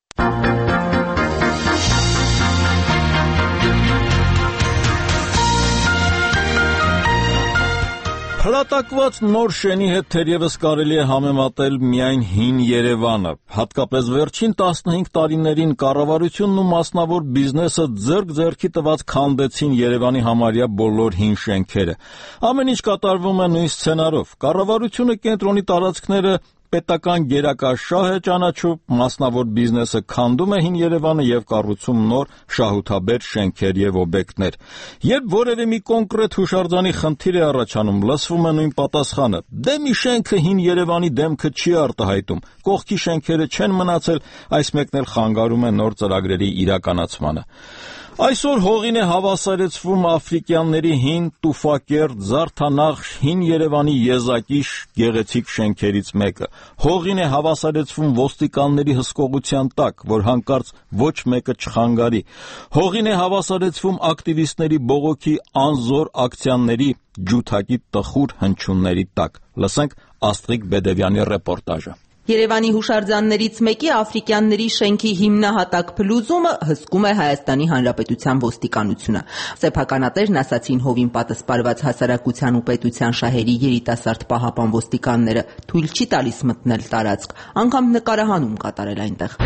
Հրատակված նոր շենի հետ թերևս կարելի է համեմատել միայն հին Երևանը։ Հատկապես վերջին 15 տարիներին կառավարությունն ու մասնավոր բիզնեսը ձեռք-ձեռքի տված քանդեցին Երևանի համարյա բոլոր հին շենքերը։ Ամեն ինչ կատարվում է նույն սցենարով։ Կառավարությունը կենտրոնի տարածքները պետական գերակաշահ է ճանաչում, մասնավոր բիզնեսը քանդում է հին Երևանը եւ կառուցում նոր շահութաբեր շենքեր եւ օբյեկտներ։ Երբ որևէ մի կոնկրետ հուշարձանի խնդիր է առաջանում, լսվում է նույն պատասխանը. դե մի շենքը հին Երևանի դեմքը չի արտահայտում, կողքի շենքերը չեն մնացել, այս մեկն էլ խանգարում է նոր ծրագրերի իրականացմանը։ Այսօր հողին է հավասարեցվում աֆրիկյանների հին տուֆակերտ, զարդանախշ, հին Երևանի եզակի գեղեցիկ շենքերից մեկը։ Հողին է հավասարեցվում ոստիկանների հսկողության տակ, որ հանկարծ ոչ մեկը չխանգարի։ Հողին է հավասարեցվում ակտիվիստների բողոքի անզոր ակցիաների ջութակի տխուր հնչյունների տակ։ Լսենք Աստղիկ Բեդևյանի ռեպորտաժը։ Երևանի հուշարձաններից մեկի աֆրիկյանների շենքի հիմնահատակ փլուզումը հսկում է Հայաստանի Հանրապետության ոստիկանությունը։ Սեփականատերն ասացին հովին պատասպարված հասարակության ու պետության շահերի երիտասարդ պահապան ոստիկանները թույլ չի տալիս մտնել տարածք, անգամ նկարահանում կատարել այնտեղ։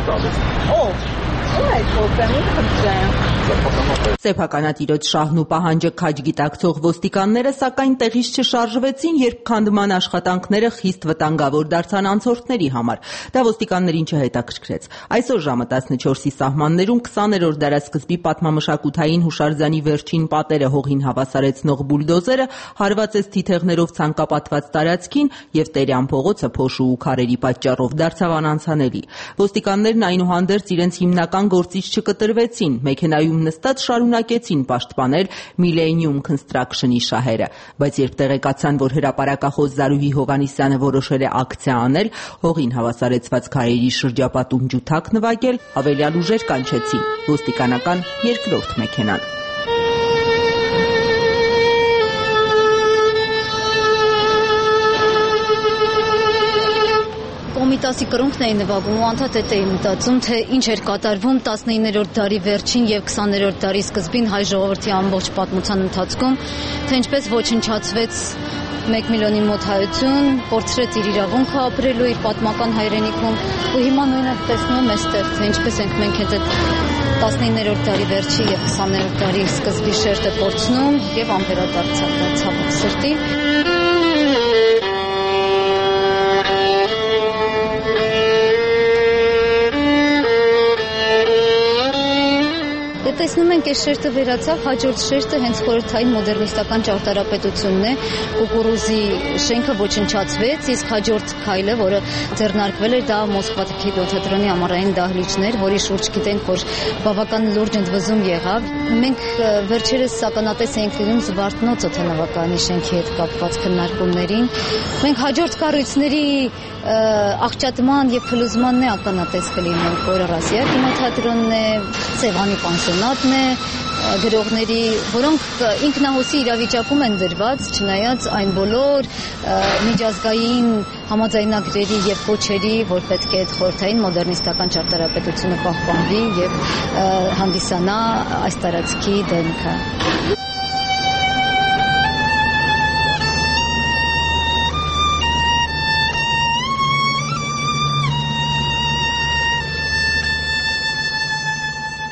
Սեփականատիրոջ շահն ու պահանջը քաջ գիտակցող ոստիկանները սակայն տեղից չշարժվեցին, երբ քանդման աշխատանքները խիստ վտանգավոր դարձան անցորդների համար։ Դա ոստիկաններին չհետաքրքրեց։ Այսօր ժամը 14-ի սահմաններում 20-րդ դարաշրջանի պատմամշակութային հուշարձանի վերջին պատերը հողին հավասարեցնող բուլդոզերը հարվածեց թիթեղներով ցանկապատված տարածքին եւ Տերյան փողոցը փոշու ու քարերի պատճառով դարձավ անանցանելի։ Ոստիկաններն այնուհանդերձ իրենց հիմնական գործից չկտրվեցին, մեքենայում նստած շարունակեցին պաշտպանել Millennium Construction-ի շահերը, բայց երբ տեղեկացան, որ հրապարակախոս Զարուհի Հովհաննիսյանը որոշել է ակցիա անել, հողին հավասարեցված քարերի շրջապատում ջութակ նվագել, հավելյալ ուժեր կանչեցին ոստիկանական երկրորդ մեքենան։ Կոմիտասի կրունկն էի նվագում ու անդադետ էի մտածում, թե ինչ էր կատարվում 19-րդ դարի վերջին եւ 20-րդ դարի սկզբին հայ ժողովրդի ամբողջ պատմության ընթացքում, թե ինչպես ոչնչացվեց 1 միլիոնի մոտ հայություն, կորցրեց իր իրավունքը ապրելու իր պատմական հայրենիքում ու հիմա նույնը տեսնում էստեղ, թե ինչպես ենք մենք այդ 19-րդ դարի վերջի եւ 20-րդ դարի սկզբի շերտը կորցնում եւ անվերադարձավ ցավոք սրտի։ Տեսնում ենք, այս շերտը վերացավ, հաջորդ շերտը հենց խորհրդային մոդեռնիստական ճարտարապետությունն է, կուկուրուզի շենքը ոչնչացվեց, իսկ հաջորդ քայլը, որը ձեռնարկվել էր, դա Մոսկվա թիթոթատրոնի ամառային դահլիճն էր, որի շուրջ գիտենք, որ բավական լուրջ ընդվզում եղավ։ Մենք վերջերս ականատես էինք լինում Զվարթնոց օդանավակայանի շենքի հետ կապված քննարկումներին։ Մենք հաջորդ կառույցների աղճատման եւ փլուզմանն է ականատես կլինենք, որը Ռասիա կինոթատրոնն է, Սևանի պանսիոնատն է, գրողների, որոնք ինքնահոսի իրավիճակում են դրված, չնայած այն բոլոր միջազգային համաձայնագրերի եւ կոչերի, որ պետք է այդ խորհրդային մոդեռնիստական ճարտարապետությունը պահպանվի եւ հանդիսանա այս տարածքի դեմքը։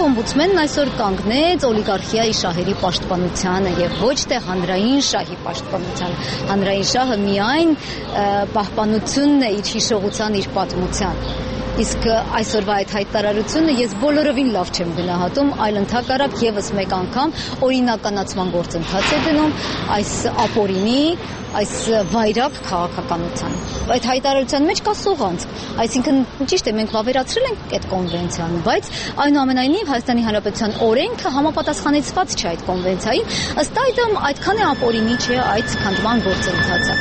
օմբուդսմենն այսօր կանգնեց օլիգարխիայի շահերի պաշտպանությանը եւ ոչ թե հանրային շահի պաշտպանությանը։ Հանրային շահը միայն պահպանությունն է իր հիշողության, իր պատմության։ Իսկ այսօրվա այդ հայտարարությունը ես բոլորովին լավ չեմ գնահատում, այլ ընդհակառակ եւս մեկ անգամ օրինականացման գործընթաց է դնում այս ապօրինի, այս վայրագ քաղաքականության։ Այդ հայտարարության մեջ կա սողանցք, այսինքն ճիշտ է, մենք վավերացրել ենք այդ կոնվենցիան, բայց այնուամենայնիվ Հայաստանի Հանրապետության օրենքը համապատասխանեցված չէ այդ կոնվենցիային, ըստ այդմ այդքան է ապօրինի չէ այդ քանդման գործընթացը։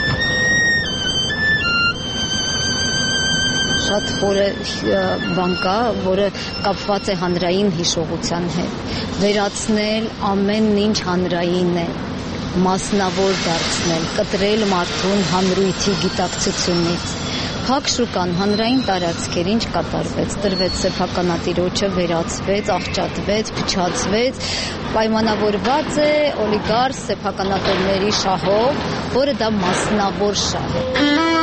Շատ խորը բան կա, որը կապված է հանրային հիշողության հետ։ Վերացնել ամեն ինչ հանրային է, մասնավոր դարձնել, կտրել մարդուն հանրույթի գիտակցությունից։ Փակ շուկան, հանրային տարածքեր, ինչ կատարվեց, տրվեց սեփականատիրոջը, վերացվեց, աղճատվեց, փչացվեց, պայմանավորված է օլիգարխ սեփականատերների շահով, որը դա մասնավոր շահ է։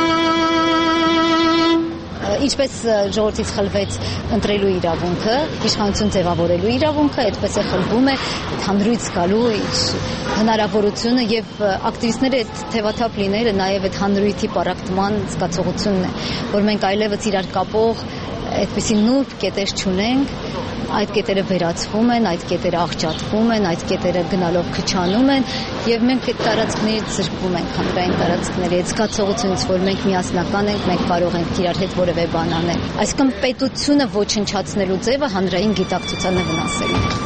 Ինչպես ժողովրդից խլվեց ընտրելու իրավունքը, իշխանություն ձևավորելու իրավունքը, այդպես է խլվում է հանրույթ գալու հնարավորությունը եւ ակտիվիստները այդ թևաթափ լինելը նաեւ այդ հանրույթի պառակտման զգացողությունն է, որ մենք այլևս իրար կապող այդպիսի նուրբ կետեր չունենք, այդ կետերը վերացվում են, այդ կետերը աղճատվում են, այդ կետերը գնալով քչանում են եւ մենք այդ տարածքներից զրկվում ենք, հանրային տարածքների այդ զգացողությունից, որ մենք միասնական ենք, մենք կարող ենք իրար հետ որևէ բան անել։ Այսինքն պետությունը ոչնչացնելու ձևը հանրային գիտակցությանը վնասելու է։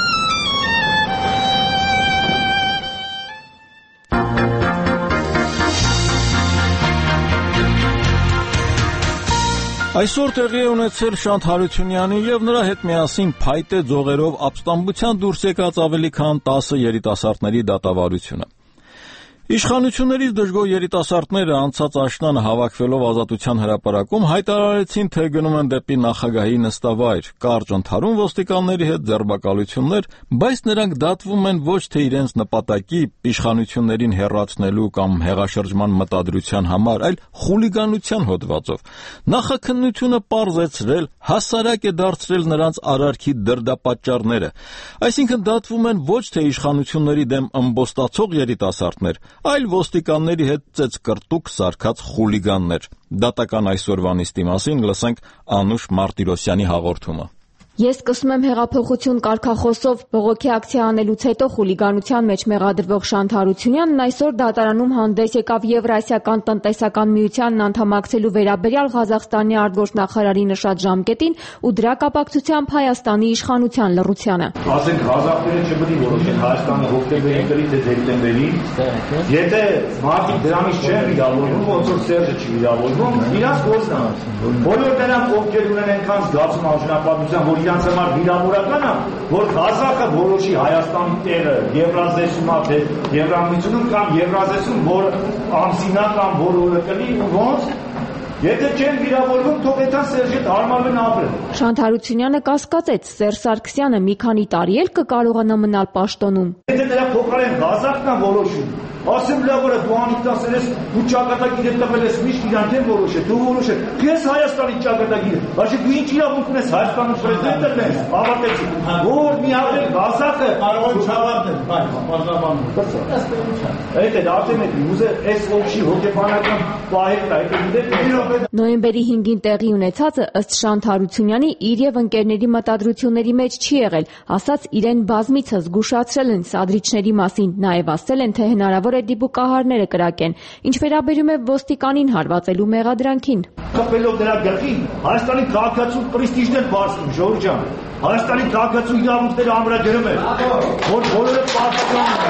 Այսօր տեղի է ունեցել Շանթ Հարությունյանի եւ նրա հետ միասին փայտե ձողերով ապստամբության դուրս եկած ավելի քան 10 երիտասարդների դատավարությունը։ Իշխանություններից դժգոհ երիտասարդները անցած աշնանը հավաքվելով Ազատության հրապարակում հայտարարեցին, թե գնում են դեպի նախագահի նստավայր, կարճ ընդհարում ոստիկանների հետ ձերբակալություններ, բայց նրանք դատվում են ոչ թե իրենց նպատակի, իշխանություններին հեռացնելու կամ հեղաշրջման մտադրության համար, այլ խուլիգանության հոդվածով։ Նախաքննությունը պարզեցրել, հասարակ է դարձրել նրանց արարքի դրդապատճառները, այսինքն դատվում են ոչ թե իշխանությունների դեմ ըմբոստացող երիտասարդներ, այլ ոստիկանների հետ ծեծկրտուկ սարքած խուլիգաններ։ Դատական այսօրվա նիստի մասին լսենք Անուշ Մարտիրոսյանի հաղորդումը։ Ես սկսում եմ հեղափոխություն կարգախոսով բողոքի ակցիա անելուց հետո խուլիգանության մեջ մեղադրվող Շանթ Հարությունյանն այսօր դատարանում հանդես եկավ Եվրասիական տնտեսական միությանն անդամակցելու վերաբերյալ Ղազախստանի արտգործնախարարի նշած ժամկետին ու դրա կապակցությամբ Հայաստանի իշխանության լռությանը։ Ասենք ղազախները չպետք է որոշեն Հայաստանը հոկտեմբերին կրի թե դեկտեմբերին, եթե մարդիկ դրանից չեն վիրավորվում, ոնց որ Սերժը չի վիրավորվում, իրանց գործն է։ Բոլոր նրանք ովքեր ունեն այնքան զգացում անժանապատվության, որ իրանց համար վիրավորական է, որ Ղազախը որոշի Հայաստանի տեղը Եվրազեսումա թե Եվրամիությունում կամ Եվրազեսում, որ ամսինա կամ որ օրը կլի, ոնց եթե չեն վիրավորվում, թող էթա Սերժի հարմարվեն ապրեն։ Շանթ Հարությունյանը կասկածեց, Սերժ Սարգսյանը մի քանի տարի էլ կկարողանա մնալ պաշտոնում։ Եթե նրա փոխարեն Ղազախն է որոշում, ասեմ լավ որ դու անիկտասել ես, դու ճակատագիր ես տվել ես, միշտ իրանք են որոշել, դու որոշել։ Քեզ Հայաստանի ճակատագիրը, բայց դու ինչ իրավունք ունես Հայաստանում պրեզիդենտ լինես, ավարտեցի։ Որ մի հատ Ղազախը կարող չավարտել, բայց պաշտպանում։ Այդ է արդեն է, ուզե այս ողջի հոգեբանական պահերն է, այդ դիտեք։ Նոյեմբերի 5-ին տեղի ունեցածը ըստ Շանթ Հարությունյանի իր եւ ընկերների մտադրությունների մեջ չի եղել, ասած իրեն բազմիցս զգուշացրել են սադրիչների մասին, նաեւ ասել են, թե հնարավոր է դիպուկահարները կրակեն, ինչ վերաբերում է ոստիկանին հարվածելու մեղադրանքին։ Կապելով դրա գլխին, Հայաստանի քաղաքացու պրեստիժն է բարձրում, Ժորժ ջան։ Հայաստանի քաղաքացու իրավունքները ամրագրում է, որ բոլորը պարտական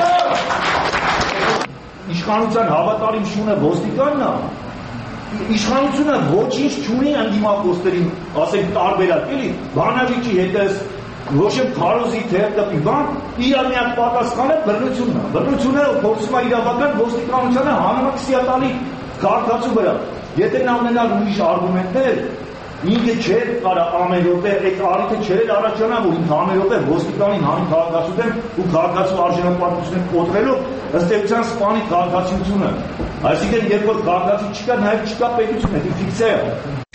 իշխանության հավատարիմ շունը ոստիկանն է։ Իշխանությունը ոչինչ չունի անդիմակոստերին, ասենք տարբերակ էլի, բանավիճի հետս, ոչ եմ քարոզի թերտպի բան, իր միակ պատասխանը բռնությունն է։ Բռնությունը փորձում է իրավական ոստիկանությանը հանրակցիա տալի քաղաքացու վրա։ Եթե նա ունենալ ուրիշ արգումենտներ, ինքը չէր կարա ամեն րոպե այդ արիքը չէր առաջանա, որ ինքը ամեն րոպե ոստիկանին հանի քաղաքացու դեմ ու քաղաքացու արժանապատվությունը կոտրելով ըստ էության սպանի քաղաքացիությունը։ Այսինքն երբ որ քաղաքացի չկա, նաև չկա պետություն, դա ֆիքսիա է։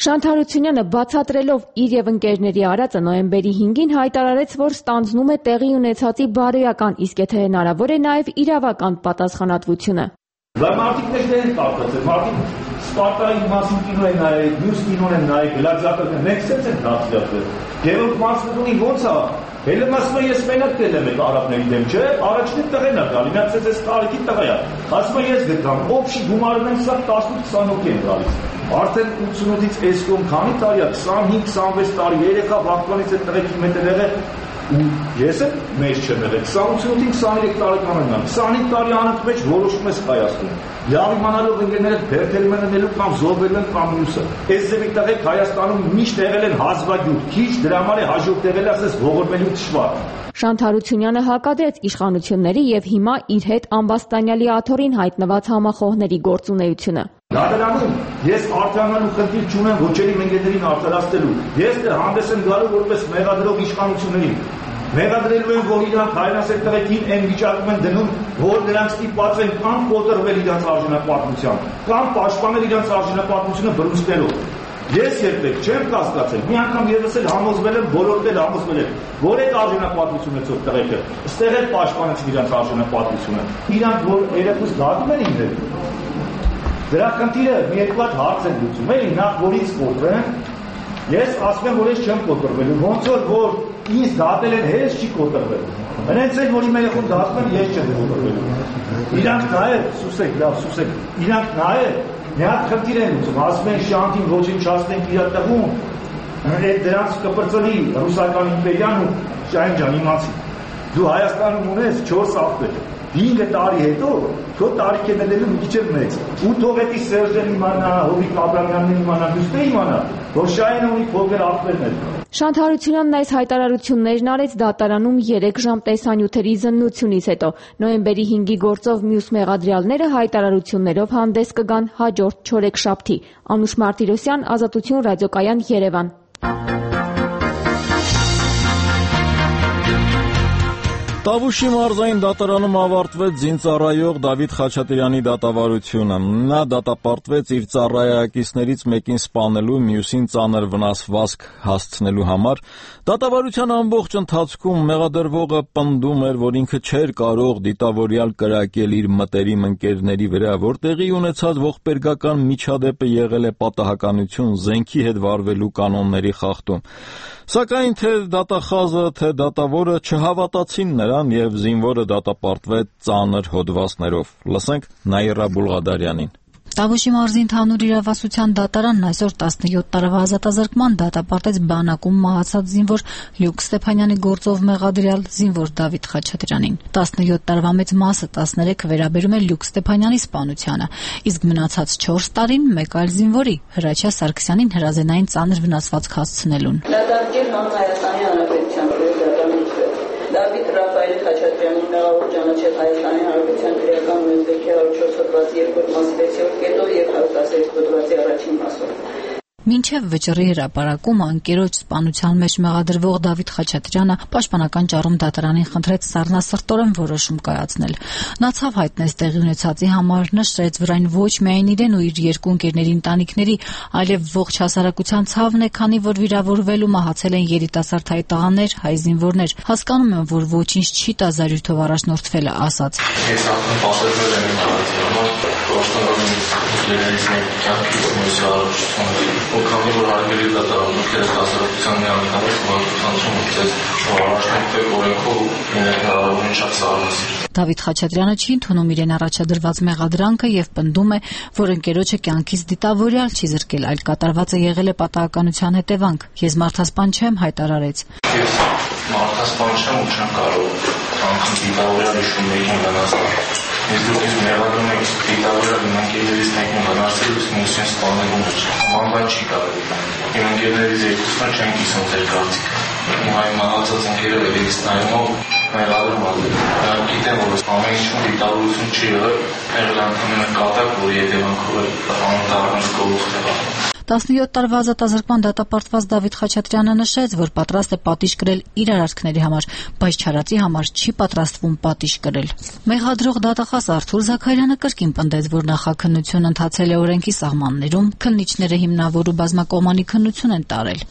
Շանթարությունյանը բացատրելով իր եւ ընկերների արածը նոյեմբերի 5-ին հայտարարեց, որ ստանձնում է տեղի ունեցածի բարոյական, իսկ եթե հնարավոր է նաեւ իրավական պատասխանատվությունը։ Մարդիկ են կարտացել, մարդիկ Սպարտայի մասին կինո են նայել, մյուս կինոն են նայել, գլադիատորներ, մենք սենց են դարձյալ։ Գևորգ Մասնուկունի ոնց է, հելը ասում է ես մենակ դել եմ այդ արաբների դեմ, չէ, առաջին տղեն է գալի, նա ասեց ես տարիքի տղա է, ասում է ես գտամ, օբշի գումարում են սա 18-20 հոգի են գալիս։ Արդեն 88-ից այս կողմ քանի տարի է, 25-26 տարի, երեխա վախտանից այդ տղեկի մետեղ է, ու ես եմ մեջ չեմ եղել, 28-23 տարեկան եմ ան, 25 տարի անընդմեջ մեջ որոշում ես Հայաստանում, լավ իմանալով ընկերներդ բերդելու են ընելու կամ զոհվել են կամ մյուսը, այս ձևի տղեկ Հայաստանում միշտ եղել են հազվագյուտ, քիչ դրա համար է հաջորդ եղել ասես ողորմելու թշվառ։ Շանթարությունյանը հակադրեց իշխանությունների եւ հիմա իր հետ ամբաստանյալի աթոռին հայտնված համախոհների գործունեությունը։ Դատարանում ես արտանալու խնդիր չունեմ ոչ էլ իմ ընկերներին արտարացնելու։ Ես հանդես եմ գալու որպես մեղադրող իշխանություններին։ Մեղադրելու եմ, որ իրանք հայրենասեր տղեկին այն վիճակում են դնում, որ նրանք ստիպված են կամ կոտրվել իրենց արժանապատվությամբ, կամ պաշտպանել իրենց արժանապատվությունը բռնցքներով։ Ես երբեք չեմ կասկածել, մի անգամ եւս էլ համոզվել եմ, բոլորդ էլ համոզվել եմ, որ այդ արժանապատվությունը ծով տղեկը, ստեղ էլ պաշտպանեցին իրենց արժանապատվությունը։ Իրանք որ երեքուց դատում են ինձ, դրա խնդիրը մի երկու հատ հարց են լուծում, էլի նախ որից կոտրեն, ես ասում եմ, որ ես չեմ կոտրվելու, ոնց որ ինձ դատել են, ես չի կոտրվելու։ Հենց էլ որ իմ երեխուն դատում են, ես չեմ կոտրվելու։ Իրանք նայել, սուսեք, լավ, սուսեք, իրանք նայել, մի հատ խնդիր են լուծում, ասում են շանտին ոչնչացնենք իր տղուն, այդ դրանց կպրծնի ռուսական իմպերիան ու Շահին ջան իմացի։ Դու Հայաստանում ունես 4 աղբեր, 5 տարի հետո քո տարիքն ելնելու մի քիչ մեծ։ Ու թող էդի Սերժեն իմանա, Հովիկ Աբրամյանն իմանա, դու իմանա, որ Շահինը ունի փոքր աղբերներ։ Շանթարությունյանն այս հայտարարություններն արեց դատարանում 3 ժամ տեսանյութերի զննությունից հետո։ Նոյեմբերի 5-ի գործով մյուս մեղադրյալները հայտարարություններով հանդես կգան հաջորդ չորեքշաբթի։ Անուշ Մարտիրոսյան, Ազատություն ռադիոկայան, Երևան։ Տավուշի մարզային դատարանում ավարտվեց զինծառայող Դավիթ Խաչատրյանի դատավարությունը։ Նա դատապարտվեց իր ծառայակիցներից մեկին սպանելու, մյուսին ծանր վնասվածք հասցնելու համար։ Դատավարության ամբողջ ընթացքում մեղադրվողը պնդում էր, որ ինքը չէր կարող դիտավորյալ կրակել իր մտերիմ ընկերների վրա, որ տեղի ունեցած ողբերգական միջադեպը եղել է պատահականություն, զենքի հետ վարվելու կանոնների խախտում։ Սակայն թե դատախազը, թե դատավորը չհավատացին նրան եւ զինվորը դատապարտվեց ծանր հոդվածներով։ Լսենք Նաիրա Բուլղադարյանին։ Տավուշի մարզի ընդհանուր իրավասության դատարանն այսօր 17 տարվա ազատազրկման դատապարտեց բանակում մահացած զինվոր Լյուկ Ստեփանյանի գործով մեղադրյալ զինվոր Դավիթ Խաչատրյանին։ 17 տարվա մեծ մասը 13 վերաբերում է Լյուկ Ստեփանյանի սպանությանը, իսկ մնացած 4 տարին մեկ այլ զինվորի Հրաչյա Սարգսյանին հրազենային ծանր վնասվածք հասցնելուն։ Հայաստանի Հանրապետության պետականիչը Դավիթ Ռաֆայել Խաչատրյանին մեղավոր ճանաչել Հայաստանի Հանրապետության քրեական ունեցել 104 հոդվածի 2 մաս 6-րդ կետով եւ 112 հոդվածի առաջին մասով։ Մինչև վճռի հրապարակումը ընկերոջ սպանության մեջ մեղադրվող Դավիթ Խաչատրյանը պաշտպանական ճառում դատարանին խնդրեց սառնասրտորեն որոշում կայացնել։ Նա ցավ հայտնեց տեղի ունեցածի համար, նշեց, որ այն ոչ միայն իրեն ու իր երկու ընկերների ընտանիքների, այլև ողջ հասարակության ցավն է, քանի որ վիրավորվել ու մահացել են երիտասարդ հայ տղաներ, հայ զինվորներ։ Հասկանում եմ, որ ոչինչ չի տա զարյուրթով առաջնորդվելը, ասաց։ Ես արդեն պատերվել եմ ու քանի որ հարգելի դատարանները հասարակության մի անդամից մարդկանցում ուծեց, որ առաջնորդվեք օրենքով ինքն հնարավորին շատ սառնասիր։ Դավիթ Խաչատրյանը չի ընդունում իրեն առաջադրված մեղադրանքը եւ պնդում է, որ ընկերոջը կյանքից դիտավորյալ չի զրկել, այլ կատարվածը եղել է պատահականության հետևանք։ Ես մարդասպան չեմ, հայտարարեց։ Ես մարդասպան չեմ ու չեմ կարող անգամ դիտավորյալ իշխումներին վնասել։ Ես դուք մեղադրում եք դիտավորյալ իմ ընկերներից մեկին վնասել ու մյուսին սպանելու մեջ։ Մանբան չի կարելի։ Իմ ընկերներից երկուսն չեն կիսում ձեր կարծիքը։ Իմ այ մահացած ընկերը էլիս նայումով մեղադրում ալել։ Գիտեմ, որ ամեն ինչում դիտավորություն չի եղել, եղել ընդհանրապես կատակ, որի հետևանքով է անտառից գողուց եղել։ 17 տարվա ազատազրկման դատապարտված Դավիթ Խաչատրյանը նշեց, որ պատրաստ է պատիժ կրել իր արարքների համար, բայց չարածի համար չի պատրաստվում պատիժ կրել։ Մեղադրող դատախազ Արթուր Զաքարյանը կրկին պնդեց, որ նախաքննությունն ընթացել է օրենքի սահմաններում, քննիչները հիմնավոր ու բազմակողմանի քննություն են տարել։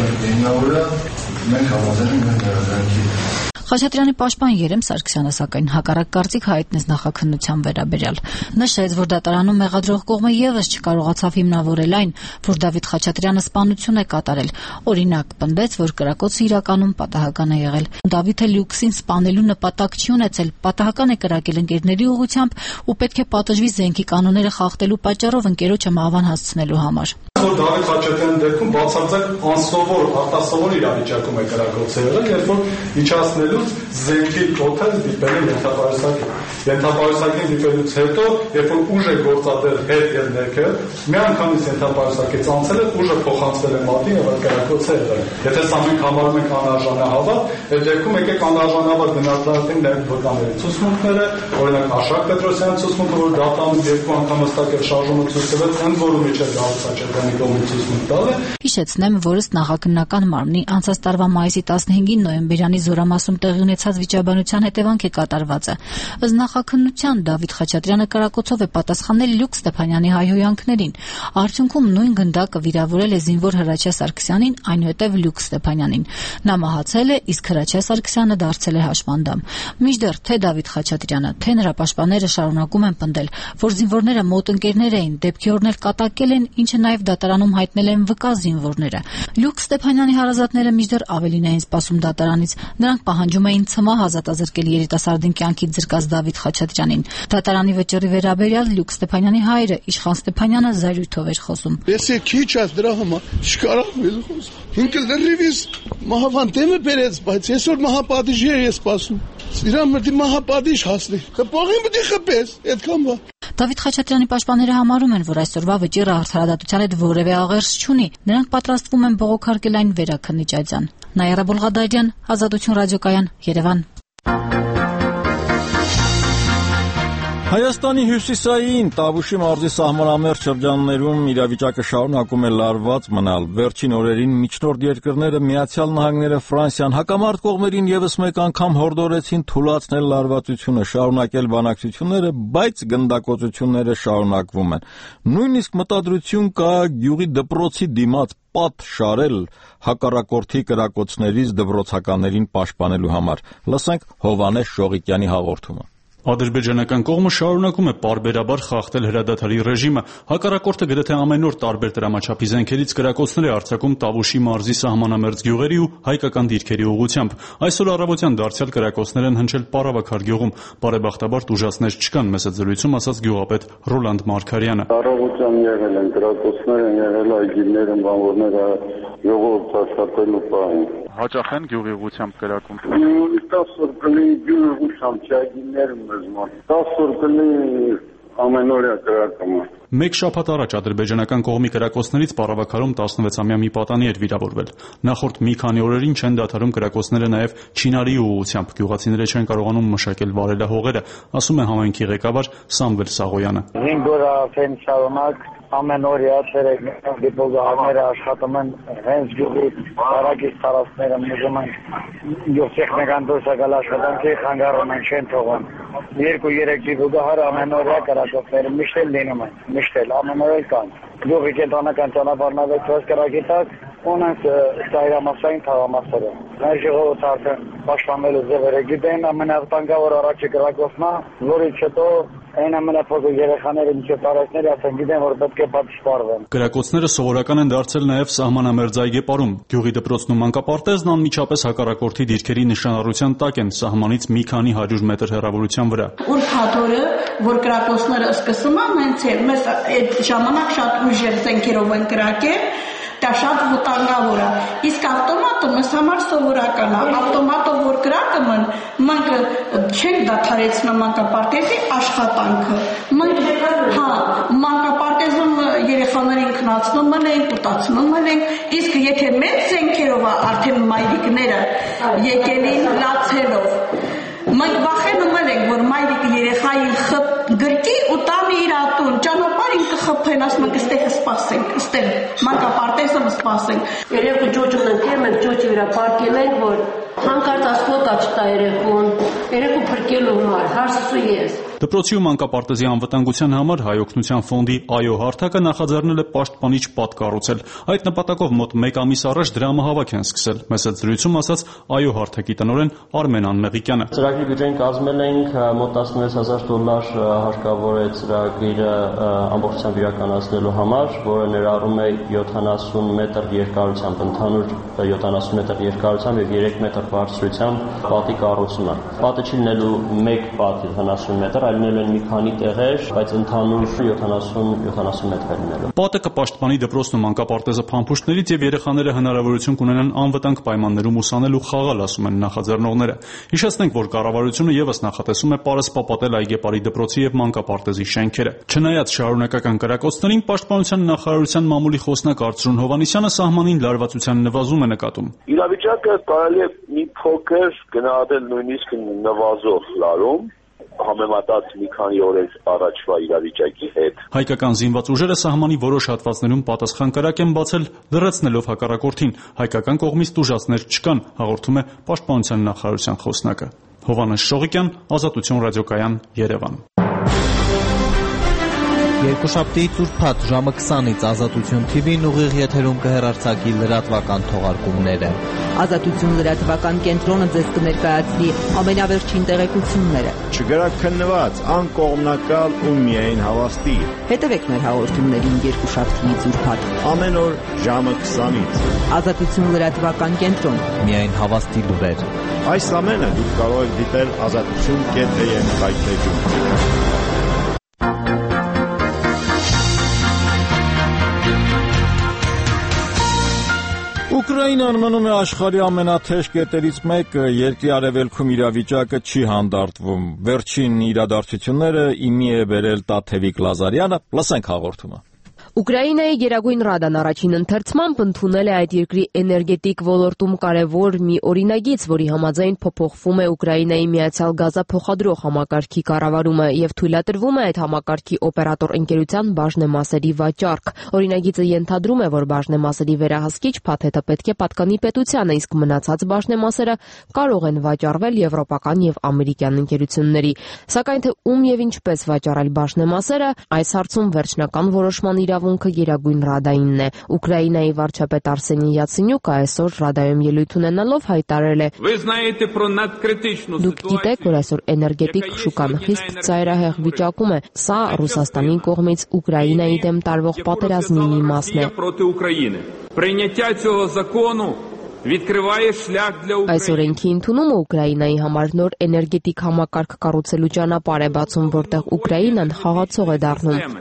Խաչատրյանի պաշտպան Երեմ Սարգսյանը սակայն հակառակ կարծիք հայտնեց նախաքննության վերաբերյալ։ Նշեց, որ դատարանում մեղադրող կողմը եւս չկարողացավ հիմնավորել այն, որ Դավիթ Խաչատրյանը սպանություն է կատարել։ Օրինակ, պնդեց, որ կրակոցը իրականում պատահական է եղել։ Դավիթը լյուքսին սպանելու նպատակ չի ունեցել, պատահական է կրակել ընկերների ուղղությամբ ու պետք է պատժվի զենքի կանոնները խախտելու պատճառով ընկերոջը մահվան հասցնելու համար։ Որ Դավիթ Խաչատրյանի դեպքում բացարձակ անսովոր, արտասովոր իրավիճակում է կրակոցը եղել, երբ որ իջացնելուց զենքի կոթը դիպել է ենթապայուսակին։ Ենթապայուսակին դիպելուց հետո, երբ որ ուժ է գործադրել հետ եւ ներքը, մի անգամից ենթապայուսակից անցել է, ուժը փոխանցվել է մատին եւ կրակոց է եղել։ Եթե սա մենք համարում ենք անարժանահավատ, այդ դեպքում եկեք անարժանահավատ գնահատենք նաեւ վկաների ցուցմունքները, օրինակ Աշակ Պետրոսյանի ցուցմունքը, որ դատանում երկու անգամ հստակ է շարժումը ցույց տվել, ընդ որում իջել Դավիթ Խաչատրյանի կողմից ցուցմունք տալը։ Հիշեցնեմ, որ ըստ նախաքննական մարմնի անցած տարվա մայիսի 15-ին նոյեմբերյանի Զորամասում տեղի ունեցած վիճաբանության հետևանք է կատարվածը։ Ըստ նախաքննության Դավիթ Խաչատրյանը կրակոցով է պատասխանել Լյուկ Ստեփանյանի հայհոյանքներին։ Արդյունքում նույն գնդակը վիրավորել է զինվոր Հրաչյա Սարգսյանին, այնուհետև Լյուկ Ստեփանյանին։ Նա մահացել է, իսկ Հրաչյա Սարգսյանը դարձել է հաշմանդամ։ Մինչդեռ թե Դավիթ Խաչատրյանը, թե նրա պաշտպանները շարունակում են պնդել, որ զինվորները մոտ ընկերներ էին, դեպքի օրն էլ կատակել են, ինչը նաև դատարանում հայտնել են վկա զինվորները։ Լյուկ Ստեփանյանի հարազատները մինչդեռ ավելին էին սպասում դատարանից։ Նրանք պահանջում էին ցմահ ազատազրկել երիտասարդին կյանքից զրկած Դավիթ Խաչատրյանին։ Դատարանի վճռի վերաբերյալ Լյուկ Ստեփանյանի հայրը Իշխան Ստեփանյանը զայրույթով էր խոսում։ Ես քիչ աս դրա համար չկարողում եմ խոսել։ Ինքը լրիվից մահվան դեմը բերեց, բայց այսօր մահապատիժի է ես սպասում։ Իրան մտի մահապատիժ հասնի։ Խփողին պետք է խփես, այդքան բա։ Դավիթ Խաչատրյանի պաշտպանները համարում են, որ այսօրվա վճիռը արդարադատության հետ որևէ աղերս չունի։ Նրանք պատրաստվում են բողոքարկել այն վերաքննիչ այցան։ Նաիրա Բոլղադարյան, Ազատություն ռադիոկայան, Երևան։ Հայաստանի հյուսիսային Տավուշի մարզի սահմանամերձ շրջաններում իրավիճակը շարունակում է լարված մնալ։ Վերջին օրերին միջնորդ երկրները Միացյալ Նահանգները, Ֆրանսիան հակամարտ կողմերին եւս մեկ անգամ հորդորեցին թուլացնել լարվածությունը, շարունակել բանակցությունները, բայց գնդակոծությունները շարունակվում են։ Նույնիսկ մտադրություն կա գյուղի դպրոցի դիմաց պատ շարել հակառակորդի կրակոցներից դպրոցականներին պաշտպանելու համար։ Լսենք Հովհաննես Շողիկյանի հաղորդումը։ Ադրբեջանական կողմը շարունակում է պարբերաբար խախտել հրադադարի ռեժիմը։ Հակառակորդը գրեթե ամեն օր տարբեր դրամաչափի զենքերից կրակոցներ է արձակում Տավուշի մարզի սահմանամերձ գյուղերի ու հայկական դիրքերի ուղղությամբ։ Այսօր առավոտյան դարձյալ կրակոցներ են հնչել Պարավաքար գյուղում։ Բարեբախտաբար տուժածներ չկան, մեծ զրույցում ասաց գյուղապետ Ռոլանդ Մարգարյանը։ Առավոտյան եղել են կրակոցներ, են եղել այգիներ, բանվորները ժողովուրդ աշխատելու պահին։ Հաճախ են գյուղի ուղղությամբ կրակում։ 10 օր կլի գյուղի ուղղությամբ չայգիներ մեզման։ 10 օր կլի ամենօրյա կրակումը։ Մեկ շաբաթ առաջ ադրբեջանական կողմի կրակոցներից Պարավաքարում 16-ամյա մի պատանի էր վիրավորվել։ Նախորդ մի քանի օրերին չեն դադարում կրակոցները նաև Չինարի ուղղությամբ։ Գյուղացիները չեն կարողանում մշակել վարելահողերը, ասում է համայնքի ղեկավար Սամվել Սաղոյանը։ 5 օր արդեն շարունակ ամենօրյա ցերեկներով դիպոզահարները աշխատում են հենց գյուղի հարակից տարածքները մուժում են գյուղտեխնիկան դուրսակալ աշխատանքի խանգարում են չեն թողում 2-3 դիպոզահար ամենօրյա կրակոցները միշտ էլ լինում են միշտ էլ ամենօրյա կան գյուղի կենտրոնական ճանապարհն ավելացված կրակի տակ ունենք ծայրամասային թաղամասերը մեր ժողովուրդը արդեն պաշտպանելու ձևերը գիտեն ամենավտանգավոր առաջի կրակոցն է որից հետո այն ամենափոքր երեխաները մինչև տարածքները ասեն գիտեն որ պետք է պատասխանեն։ Կրակոցները սովորական են դարձել նաև սահմանամերձ այգեպարում։ Գյուղի դպրոցն ու մանկապարտեզն անմիջապես հակառակորդի դիրքերի նշանառության տակ են սահմանից մի քանի 100 մետր հեռավորության վրա։ Ուրբաթօրը որ կրակոցները սկսում են հենց մեզ այդ ժամանակ շատ ուժեր զենքերով են կրակել դա շատ վտանգավոր է իսկ ավտոմատը մեզ համար սովորական է ավտոմատով որ կրակում են մենք չենք դադարեցնում մանկապարտեզի աշխատանքը մենք մանկապարտեզում երեխաներին քնացնում ենք ուտացնում ենք իսկ եթե մեծ զենքերով արդեն մայրիկները եկելին լացելով մենք վախենում ենք որ մայրիկը երեխային գրկի ու տանի իր ատուն ճանապարհին կխփեն ասում ենք այստեղ սպասենք այստեղ սպասենք։ Երեկո ջոջն ընկել ենք, ջոջի վրա պարկել ենք, որ հանկարծ ասկոտ աչտա երեկո փրկելու համար, հարսու ես։ Դպրոցի ու մանկապարտեզի անվտանգության համար Հայ օգնության ֆոնդի ԱՅՈ հարթակը նախաձեռնել է պաշտպանիչ պատ կառուցել։ Այդ նպատակով մոտ 1 ամիս առաջ դրամահավաք են սկսել, մեծ զրույցում ասաց ԱՅՈ հարթակի տնօրեն Արմեն Անմեղիկյանը։ Ծրագրի բյուջեն կազմել ենք մոտ $16,000 հարկավոր է ծրագիրը ամբողջությամբ իրականացնելու համար, որը ներառում է 70 մետր երկարությամբ, ընդհանուր 70 մետր երկարությամբ եւ 3 մետր բարձրությամբ պատի կառուցումը։ Պատը չի լինելու մեկ պատ 70 մետր, այլնել են մի քանի տեղեր, բայց ընդհանուր 70 մետր լինելու։ Պատը կպաշտպանի դպրոցն ու մանկապարտեզը փամփուշտներից եւ երեխաները հնարավորություն կունենան անվտանգ պայմաններում ուսանել ու խաղալ, ասում են նախաձեռնողները։ Հիշեցնենք, որ կառավարությունը եւս նախատեսում է պարսպապատել Այգեպարի դպրոցի եւ մանկապարտեզի շենքերը։ Չնայած շարունակական կրակոցներին, Պաշտպանության նախարարության մամուլի խոսնակ Արծրուն Հովհաննիսյանը սահմանին լարվածության նվազում է նկատում։ Իրավիճակը կարելի է մի փոքր գնահատել նույնիսկ նվազող լարում, համեմատած մի քանի օրեր առաջվա իրավիճակի հետ։ Հայկական զինված ուժերը սահմանի որոշ հատվածներում պատասխան կրակ են բացել, լրացնելով հակառակորդին։ Հայկական կողմից տուժածներ չկան, հաղորդում է Պաշտպանության նախարարության խոսնակը։ Հովհաննես Շողիկյան, Ազատություն ռադիոկայան, Երևան։ Երկուշաբթիից ուրբաթ ժամը 20-ից Ազատություն TV-ն ուղիղ եթերում կհեռարձակի լրատվական թողարկումները։ Ազատություն լրատվական կենտրոնը ձեզ կներկայացնի ամենավերջին տեղեկությունները։ Չգրակ քննված, անկողմնակալ ու միայն հավաստի։ Հետևեք մեր հաղորդումներին երկուշաբթիից ուրբաթ ամեն օր ժամը 20-ից։ Ազատություն լրատվական կենտրոն, միայն հավաստի լուրեր։ Այս ամենը դուք կարող եք դիտել azatutun.am վայրէջում։ Ուկրաինան մնում է աշխարհի ամենաթեժ կետերից մեկը, երկրի արևելքում իրավիճակը չի հանդարտվում։ Վերջին իրադարձությունները իմի է բերել Տաթևիկ Լազարյանը, լսենք հաղորդումը։ Ուկրաինայի Գերագույն Ռադան առաջին ընթերցմամբ ընդունել է այդ երկրի էներգետիկ ոլորտում կարևոր մի օրինագիծ, որի համաձայն փոփոխվում է Ուկրաինայի միացյալ գազափոխադրող համակարգի կառավարումը եւ թույլատրվում է այդ համակարգի օպերատոր ընկերության բաժնեմասերի վաճառք։ Օրինագիծը ենթադրում է, որ բաժնեմասերի վերահսկիչ փաթեթը պետք է պատկանի պետությանը, իսկ մնացած բաժնեմասերը կարող են վաճառվել եվրոպական եւ ամերիկյան ընկերությունների։ Սակայն թե ում եւ ինչպես վաճառել բաժնեմասերը, այս հարցում վերջնական որոշման իրավունքը Գերագույն Ռադայինն է։ Ուկրաինայի վարչապետ Արսենի Յացենյուկը այսօր Ռադայում ելույթ ունենալով հայտարարել է. Դուք գիտեք, որ այսօր էներգետիկ շուկան խիստ ծայրահեղ վիճակում է։ Սա Ռուսաստանի կողմից Ուկրաինայի դեմ տարվող պատերազմի մի մասն է։ Այս օրենքի ընդունումը Ուկրաինայի համար նոր էներգետիկ համակարգ կառուցելու ճանապարհ է բացում, որտեղ Ուկրաինան խաղացող է դառնում։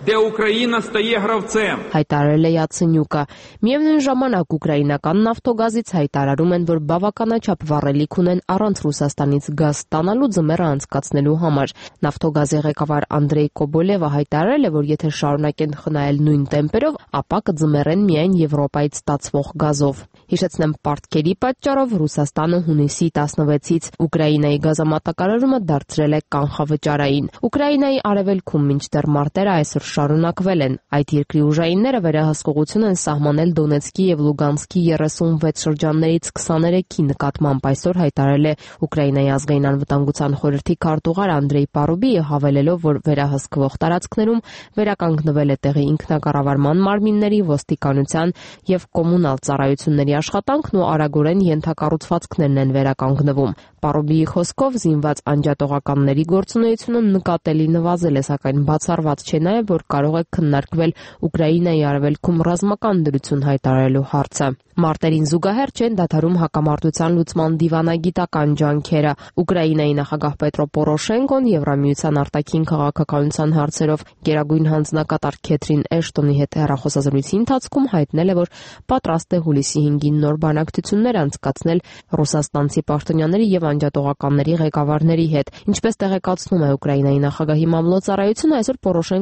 Հայտարարել է Յացենյուկը։ Միևնույն ժամանակ ուկրաինական նավթոգազից հայտարարում են, որ բավականաչափ վառելիք ունեն առանց Ռուսաստանից գազ ստանալու ձմեռը անցկացնելու համար։ Նավթոգազի ղեկավար Անդրեյ Կոբոլևը հայտարարել է, որ եթե շարունակեն խնայել նույն տեմպերով, ապա կձմեռեն միայն Եվրոպայից ստացվող գազով։ Հիշեցնեմ, պարտքերի պատճառով Ռուսաստանը հունիսի 16-ից Ուկրաինայի գազամատակարարումը դարձրել է կանխավճարային։ Ուկրաինայի արևելքում մինչդեռ մարտերը այսօր շարունակվել են։ Այդ երկրի ուժայինները վերահսկողություն են սահմանել Դոնեցկի եւ Լուգանսկի 36 շրջաններից 23-ի նկատմամբ այսօր հայտարարել է Ուկրաինայի ազգային անվտանգության խորհրդի քարտուղար Անդրեյ Պարուբիը, հավելելով, որ վերահսկվող տարածքներում վերականգնվել է տեղի ինքնակառավարման մարմինների, ոստիկանության եւ կոմունալ ծառայությունների աշխատանքն ու արագորեն ենթակառուցվածքներն են վերականգնվում։ Պարուբիի խոսքով զինված անջատողականների գործունեությունը նկատելի նվազել է, սակայն բացառված չէ նաև, որ կարող է քննարկվել Ուկրաինայի արևելքում ռազմական դրություն հայտարարելու հարցը։ Մարտերին զուգահեռ չեն դադարում հակամարտության լուծման դիվանագիտական ջանքերը։ Ուկրաինայի նախագահ Պետրո Պորոշենկոն Եվրամիության արտաքին քաղաքականության հարցերով գերագույն հանձնակատար Քեթրին Էշտոնի հետ հեռախոսազրույցի ընթացքում հայտնել է, որ պատրաստ է հուլիսի 5-ին նոր բանակցություններ անցկացնել ռուսաստանցի պաշտոնյաների եւ անջատողականների ղեկավարների հետ։ Ինչպես տեղեկացնում է Ուկրաինայի նախագահի մամլոյ ծառայությունը, այսօր Պորոշենկոն Էշտոնի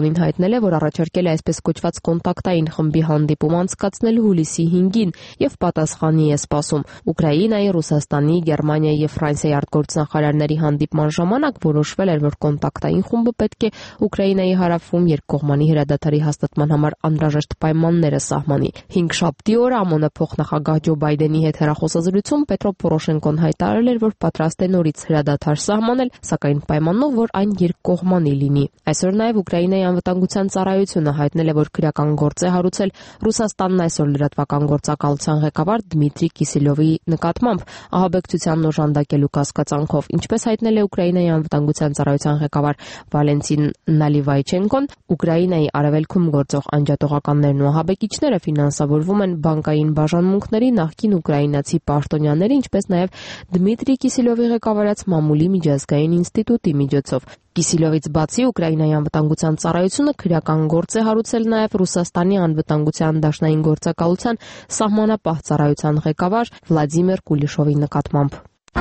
Վաշինգտոնին հայտնել է, որ առաջարկել է այսպես կոչված կոնտակտային խմբի հանդիպում անցկացնել հուլիսի 5-ին եւ պատասխանի է սպասում։ Ուկրաինայի, Ռուսաստանի, Գերմանիայի եւ Ֆրանսիայի արտգործնախարարների հանդիպման ժամանակ որոշվել էր, որ կոնտակտային խումբը պետք է Ուկրաինայի հարավում երկկողմանի հրադադարի հաստատման համար անհրաժեշտ պայմանները սահմանի։ 5 շաբթի օրը ԱՄՆ փոխնախագահ Ջո Բայդենի հետ հեռախոսազրույցում Պետրո Պորոշենկոն հայտարարել էր, որ պատրաստ է նորից հրադադար սահմանել, սակայն պայմանով, որ այն երկկողմանի լինի։ Այսօր նաև Ուկրաինայի անվտանգության ծառայությունը հայտնել է, որ քրեական գործ է հարուցել Ռուսաստանն այսօր լրատվական գործակալության ղեկավար Դմիտրի Կիսելյովի նկատմամբ ահաբեկչությանն օժանդակելու կասկածանքով, ինչպես հայտնել է Ուկրաինայի անվտանգության ծառայության ղեկավար Վալենտին Նալիվայչենկոն, Ուկրաինայի արևելքում գործող անջատողականներն ու ահաբեկիչները ֆինանսավորվում են բանկային բաժանմունքների նախկին ուկրաինացի պաշտոնյաների, ինչպես նաև Դմիտրի Կիսելյովի ղեկավարած մամուլի միջազգային ինստիտուտի միջոցով։ Կիսելյովից բացի Ուկրաինայի անվտանգության ծառայությունը քրեական գործ է հարուցել նաև Ռուսաստանի անվտանգության դաշնային գործակալության սահմանապահ ծառայության ղեկավար Վլադիմիր Կուլիշովի նկատմամբ։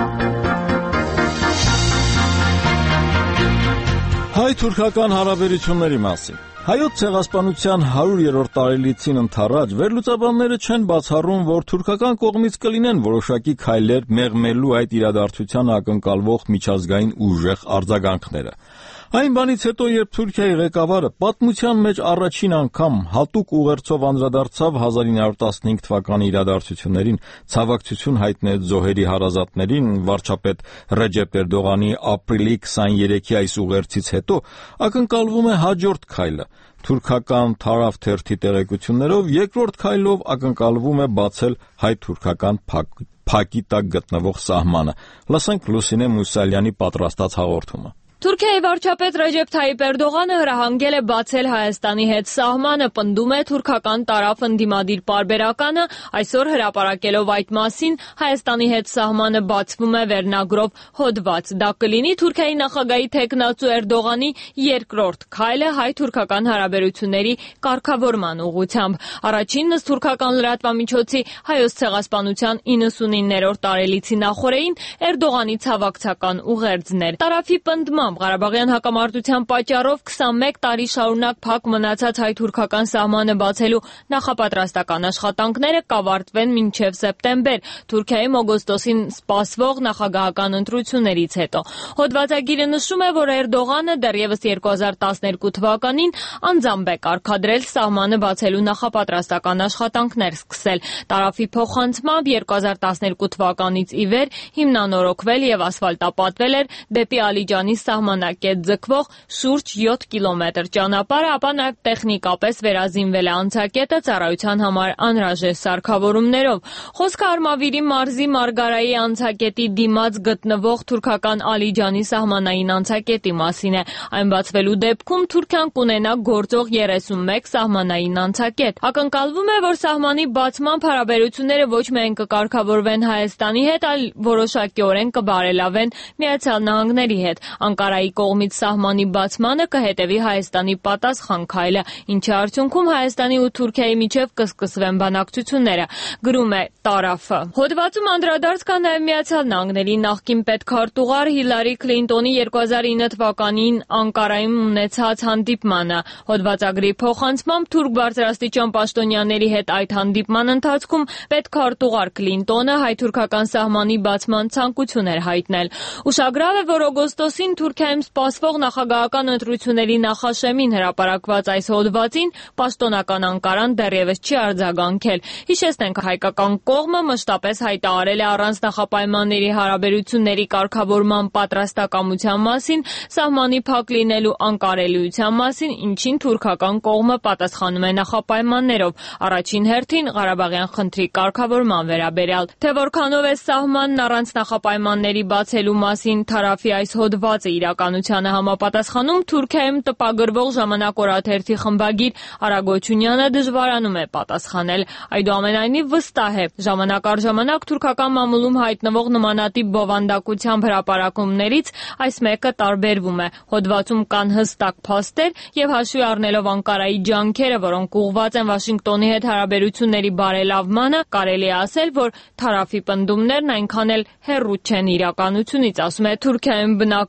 Հայ-թուրքական հարաբերությունների մասին։ Հայոց ցեղասպանության 100-րդ տարելիցին ընթառաջ վերլուծաբանները չեն բացառում, որ թուրքական կողմից կլինեն որոշակի քայլեր մեղմելու այդ իրադարձությանը ակնկալվող միջազգային ուժեղ արձագանքները։ Այն բանից հետո, երբ Թուրքիայի ղեկավարը պատմության մեջ առաջին անգամ հատուկ ուղերձով անդրադարձավ 1915 թվականի իրադարձություններին, ցավակցություն հայտնեց զոհերի հարազատներին, վարչապետ Ռեջեփ Էրդողանի ապրիլի 23-ի այս ուղերձից հետո ակնկալվում է հաջորդ քայլը։ Թուրքական Թարաֆ թերթի տեղեկություններով երկրորդ քայլով ակնկալվում է բացել հայ-թուրքական փակի տակ գտնվող սահմանը։ Լսենք Լուսինե Մուսալյանի պատրաստած հաղորդումը։ Թուրքիայի վարչապետ Ռեջեփ Թայիպ Էրդողանը հրահանգել է բացել Հայաստանի հետ սահմանը, պնդում է թուրքական տարավ ընդդիմադիր պարբերականը, այսօր հրապարակելով այդ մասին Հայաստանի հետ սահմանը բացվում է վերնագրով հոդված։ Դա կլինի Թուրքիայի նախագահի թեկնածու Էրդողանի երկրորդ քայլը հայ-թուրքական հարաբերությունների կարգավորման ուղղությամբ։ Առաջինն թուրքական լրատվամիջոցի Հայոց ցեղասպանության 99-րդ տարելիցի նախօրեին Էրդողանի ցավակցական ուղերձն էր։ Տարաֆի պնդմամբ Ղարաբաղյան հակամարտության պատճառով 21 տարի շարունակ փակ մնացած հայ-թուրքական սահմանը բացելու նախապատրաստական աշխատանքները կավարտվեն մինչև սեպտեմբեր, Թուրքիայում օգոստոսին սպասվող նախագահական ընտրություններից հետո։ Հոդվածագիրը նշում է, որ Էրդողանը դեռևս 2012 թվականին անձամբ է կարգադրել սահմանը բացելու նախապատրաստական աշխատանքներ սկսել։ Տարաֆի փոխանցմամբ 2012 թվականից ի վեր հիմնանորոգվել եւ ասֆալտապատվել էր դեպի Ալիջանի սահմանակետ ձգվող շուրջ 7 կիլոմետր ճանապարհը, ապա նաև տեխնիկապես վերազինվել է անցակետը ծառայության համար անհրաժեշտ սարքավորումներով։ Խոսքը Արմավիրի մարզի Մարգարայի անցակետի դիմաց գտնվող թուրքական Ալիջանի սահմանային անցակետի մասին է։ Այն բացվելու դեպքում Թուրքիան կունենա գործող 31 սահմանային անցակետ։ Ակնկալվում է, որ սահմանի բացմամբ հարաբերությունները ոչ միայն կկարգավորվեն Հայաստանի հետ, այլ որոշակիորեն կբարելավեն Միացյալ Նահանգների հետ։ Անկարայի կողմից սահմանի բացմանը կհետևի Հայաստանի պատասխան քայլը, ինչի արդյունքում Հայաստանի ու Թուրքիայի միջև կսկսվեն բանակցությունները, գրում է Տարաֆը։ Հոդվածում անդրադարձ կա նաև Միացյալ Նահանգների նախկին պետքարտուղար Հիլարի Քլինտոնի 2009 թվականին Անկարայում ունեցած հանդիպմանը։ Հոդվածագրի փոխանցմամբ թուրք բարձրաստիճան պաշտոնյաների հետ այդ հանդիպման ընթացքում պետքարտուղար Քլինտոնը հայ-թուրքական սահմանի բացման ցանկություն էր հայտնել։ Ուշագրավ է, որ օգոստոսին Թուրքիայում սպասվող նախագահական ընտրությունների նախաշեմին հրապարակված այս հոդվածին պաշտոնական Անկարան դեռևս չի արձագանքել։ Հիշեցնենք, հայկական կողմը մշտապես հայտարարել է առանց նախապայմանների հարաբերությունների կարգավորման պատրաստակամության մասին, սահմանի փակ լինելու անկարելիության մասին, ինչին թուրքական կողմը պատասխանում է նախապայմաններով, առաջին հերթին Ղարաբաղյան խնդրի կարգավորման վերաբերյալ։ Թե որքանով է սահմանն առանց նախապայմանների բացելու մասին Թարաֆի այս հոդվածը իրականությանը համապատասխանում, Թուրքիայում տպագրվող Ժամանակ օրաթերթի խմբագիր Արա Գոչունյանը դժվարանում է պատասխանել։ Այդուամենայնիվ վստահ է, ժամանակ առ ժամանակ թուրքական մամուլում հայտնվող նմանատիպ բովանդակությամբ հրապարակումներից այս մեկը տարբերվում է։ Հոդվածում կան հստակ փաստեր եւ հաշվի առնելով Անկարայի ջանքերը, որոնք ուղղված են Վաշինգտոնի հետ հարաբերությունների բարելավմանը, կարելի է ասել, որ Թարաֆի պնդումներն այնքան էլ հեռու չեն իրականությունից, ասում է Թուրքիայում բնակվող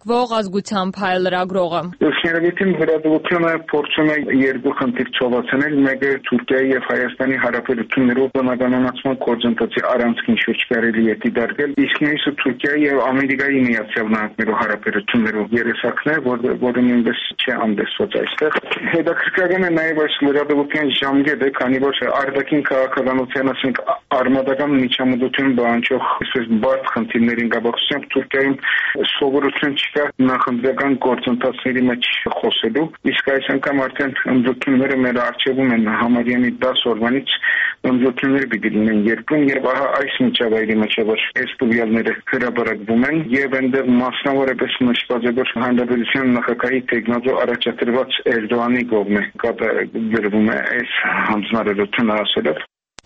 ազգությամբ հայ լրագրողը։ Շնորհիվ հրադուհությունը փորձում է երկու խնդիր ցողացնել, մեկը Թուրքիայի եւ Հայաստանի հարաբերություններով բնականոնացման գործընթացի առանցքին շուրջ բերելի է դիտարկել, իսկ մյուսը Թուրքիայի եւ Ամերիկայի Միացյալ Նահանգներով հարաբերություններով երեսակն է, որը նույնպես չի ամդեսված այստեղ։ Հետաքրքրական է նաեւ այս հրադուհության ժամկետը, քանի որ արտաքին քաղաքականության ասենք արմատական միջամտություն բանջող այսպես բարդ խնդիրներին կապակցությամբ Թուրքիայում սովորություն չկա նախընտրական գործընթացների մեջ խոսելու, իսկ այս անգամ արդեն ընդդիմները մեր արժևում են համարյանի 10 օրվանից ընդդիմները պիտի լինեն երկրում եւ ահա այս միջավայրի մեջ որ այս տվյալները հրապարակվում են եւ այնտեղ մասնավորապես նշված է որ հանրապետության նախագահի տեխնոջո առաջադրված Էրդողանի կողմը կատարվում է այս հանձնարարությունը ասելով։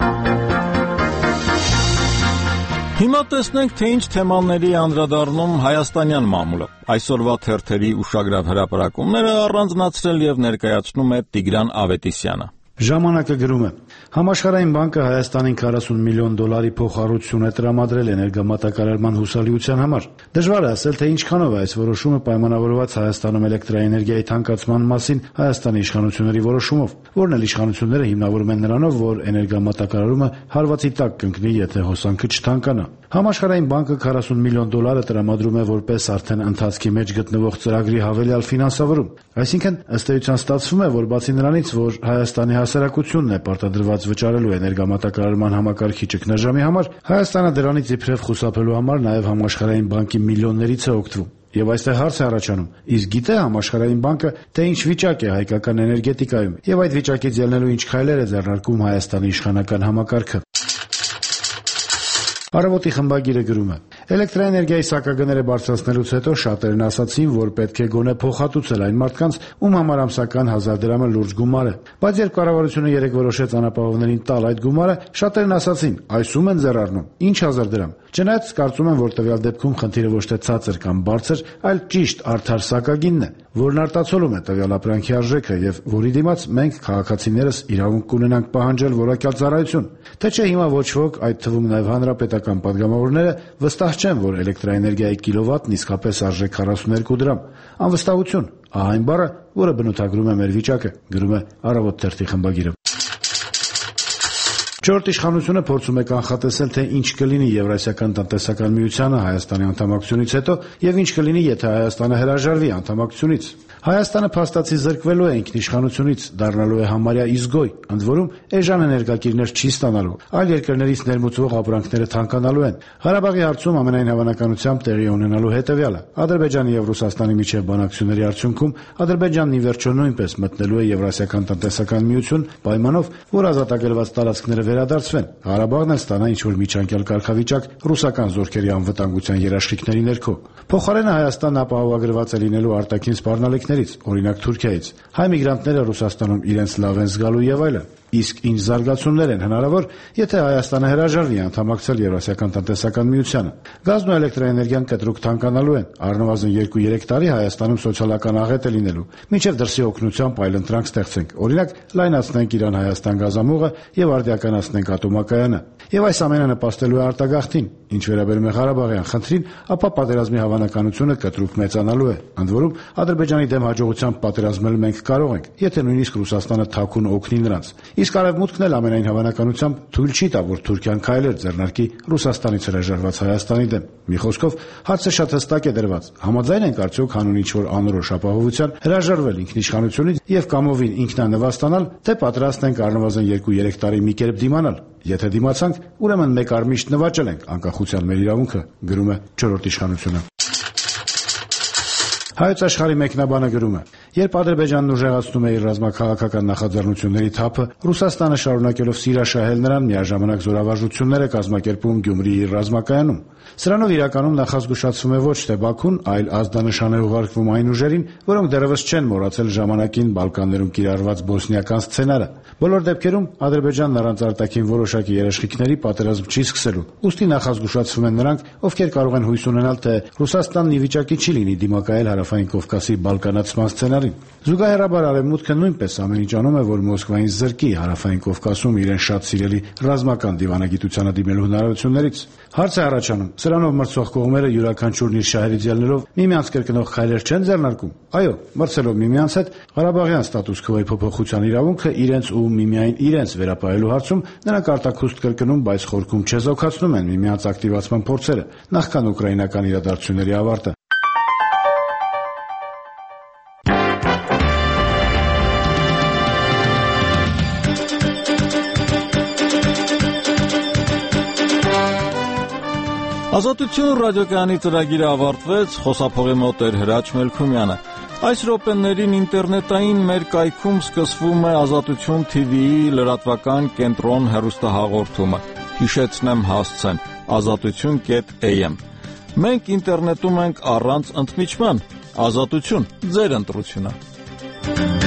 Հիմա տեսնենք, թե ինչ թեմաների անդրադառնում հայաստանյան մամուլը։ Այսօրվա թերթերի ուշագրավ հրապարակումները առանձնացրել եւ ներկայացնում է Տիգրան Ավետիսյանը։ Ժամանակը գրում է. Համաշխարհային բանկը Հայաստանին 40 միլիոն դոլարի փոխառություն է տրամադրել էներգամատակարարման հուսալիության համար։ Դժվար է ասել, թե ինչքանով է այս որոշումը պայմանավորված Հայաստանում էլեկտրաէներգիայի թանկացման մասին Հայաստանի իշխանությունների որոշումով, որն էլ իշխանությունները հիմնավորում են նրանով, որ էներգամատակարարումը հարվածի տակ կընկնի, եթե հոսանքը չթանկանա։ Համաշխարհային բանկը 40 միլիոն դոլարը տրամադրում է որպես արդեն ընթացքի մեջ գտնվող ծրագրի հավելյալ ֆինանսավորում։ Այսինքն, ըստ էության ստացվում է, որ բացի նրանից, որ Հայաստանի հասարակությունն է պարտադրված վճարելու էներգամատակարարման համակարգի ճգնաժամի համար, Հայաստանը դրանից իբրև խուսափելու համար նաև համաշխարհային բանկի միլիոններից է օգտվում։ Եվ այստեղ հարց է առաջանում. իսկ գիտե համաշխարհային բանկը, թե ինչ վիճակ է հայկական էներգետիկայում, եւ այդ վիճակից ելնելու ինչ քայլեր է ձեռնարկում Հայաստանի իշխանական համակարգը։ Առավոտի խմբագիրը գրում է. Էլեկտրաէներգիայի սակագները բարձրացնելուց հետո շատերն ասացին, որ պետք է գոնե փոխհատուցել այն մարդկանց, ում համար ամսական 1000 դրամը լուրջ գումար է։ Բայց երբ կառավարությունը երեկ որոշեց անապահովներին տալ այդ գումարը, շատերն ասացին, այս ում են ձեռառնում, ինչ 1000 դրամ։ Չնայած կարծում եմ, որ տվյալ դեպքում խնդիրը ոչ թե ցածր կամ բարձր, այլ ճիշտ արդար սակագինն է, որն արտացոլում է տվյալ ապրանքի արժեքը եւ որի դիմաց մենք քաղաքացիներս իրավունք կունենանք պահանջել որակյալ ծառայություն։ Թե չէ հիմա ոչ ոք, այդ թվում նաեւ հանրապետական падգամավորները վստահ չեն, որ էլեկտրաէներգիայի կիլովատն իսկապես արժե 42 դրամ։ Անվստահություն, ահա այն բառը, որը բնութագրում է մեր վիճակը, գրում է Առավոտ թերթի խմբագիրը։ Չորրորդ իշխանությունը փորձում է կանխատեսել, թե ինչ կլինի Եվրասիական տնտեսական միությանը Հայաստանի անդամակցությունից հետո եւ ինչ կլինի, եթե Հայաստանը հրաժարվի անդամակցությունից։ Հայաստանը փաստացի զրկվելու է ինքնիշխանությունից, դառնալու է համարյա իզգոյ, ընդ որում էժան էներգակիրներ չի ստանալու, այլ երկրներից ներմուծվող ապրանքները թանկանալու են։ Ղարաբաղի հարցում ամենայն հավանականությամբ տեղի ունենալու հետևյալը. Ադրբեջանի եւ Ռուսաստանի միջև բանակցությունների արդյունքում Ադրբեջանն ի վերջո նույնպես մտնելու է Եվրասիական տնտեսական միություն, պայմանով, որ ազատագրված տարածքները վերադարձվեն։ Ղարաբաղն էլ ստանա ինչ-որ միջանկյալ կարգավիճակ ռուսական զորքերի անվտանգության երաշխիքների ներքո։ Փոխարենը Հայաստանն ապահովագրված է լինելու արտաքին սպառնալիքներից, օրինակ Թուրքիայից։ Հայ միգրանտները Ռուսաստանում իրենց լավ են զգալու եւ այլն։ Իսկ ինչ զարգացումներ են հնարավոր, եթե Հայաստանը հրաժարվի անդամակցել Եվրասիական տնտեսական միությանը։ Գազն ու էլեկտրաէներգիան կտրուկ թանկանալու են, առնվազն 2-3 տարի Հայաստանում սոցիալական աղետ է լինելու, մինչև դրսի օգնությամբ այլընտրանք ստեղծենք, օրինակ լայնացնենք Իրան-Հայաստան գազամուղը եւ արդիականացնենք ատոմակայանը։ Եվ այս ամենը նպաստելու է արտագաղթին, ինչ վերաբերում է Ղարաբաղյան խնդրին, ապա պատերազմի հավանականությունը կտրուկ մեծանալու է։ Ընդ որում Ադրբեջանի դեմ հաջողությամբ պատերազմել մենք կարող ենք, եթե նույնիսկ Ռուսաստանը թաքուն օգնի նրանց։ Իսկ Արևմուտքն էլ ամենայն հավանականությամբ թույլ չի տա, որ Թուրքիան քայլեր ձեռնարկի Ռուսաստանից հրաժարված Հայաստանի դեմ։ Մի խոսքով, հարցը շատ հստակ է դրված։ Համաձայն ենք արդյոք հանուն ինչ-որ անորոշ ապահովության հրաժարվել ինքնիշխանությունից եւ կամովին ինքնանվաստանալ, թե պատրաստ ենք առնվազն 2-3 տարի մի կերպ դիմանալ։ Եթե դիմացանք, ուրեմն մեկ արմիշտ նվաճել ենք անկախության մեր իրավունքը, գրում է չորրորդ իշխանությունը։ Հայոց աշխարհի մեկնաբանը գրում է. երբ Ադրբեջանն ուժեղացնում է իր ռազմաքաղաքական նախաձեռնությունների թափը, Ռուսաստանը շարունակելով սիրաշահել նրան միաժամանակ զորավարժություններ է կազմակերպում Գյումրիի իր ռազմակայանում։ Սրանով իրականում նախազգուշացվում է ոչ թե Բաքուն, այլ ազդանշան է ուղարկվում այն ուժերին, որոնք դեռևս չեն մոռացել ժամանակին Բալկաններում կիրառված բոսնիական սցենարը։ Բոլոր դեպքերում Ադրբեջանն առանց արտաքին որոշակի երաշխիքների պատերազմ չի սկսելու։ Ուստի նախազգուշացվում են նրանք, ովքեր կարող են հույս ունենալ, թե Ռուսաստանն ի վիճակի չի լինի դիմակայել Հարավային Կովկասի բալկանացման սցենարին։ Զուգահեռաբար Արևմուտքը նույնպես ամեն ինչ անում է, որ Մոսկվային զրկի Հարավային Կովկասում իրեն շատ սիրելի ռազմական դիվանագիտությանը դիմելու հնարավորություններից։ Հարց է առաջանում, Սրանով մրցող կողմերը յուրաքանչյուրն իր շահերից ելնելով միմյանց կրկնող քայլեր չեն ձեռնարկում։ Այո, մրցելով միմյանց հետ Ղարաբաղյան ստատուս քվոյի փոփոխության իրավունքը իրենց ու միմիայն իրենց վերապահելու հարցում նրանք արտաքուստ կրկնում, բայց խորքում չեզոքացնում են միմյանց ակտիվացման փորձերը նախքան ուկրաինական իրադարձությունների ավարտը։ Ազատություն ռադիոկայանի ծրագիրը ավարտվեց, խոսափողի մոտ էր Հրաչ Մելքումյանը։ Այս րոպեներին ինտերնետային մեր կայքում սկսվում է Ազատություն TV-ի լրատվական կենտրոն հեռուստահաղորդումը։ Հիշեցնեմ հասցեն azatutun.am։ Մենք ինտերնետում ենք առանց ընդմիջման։ Ազատություն, ձեր ընտրությունը։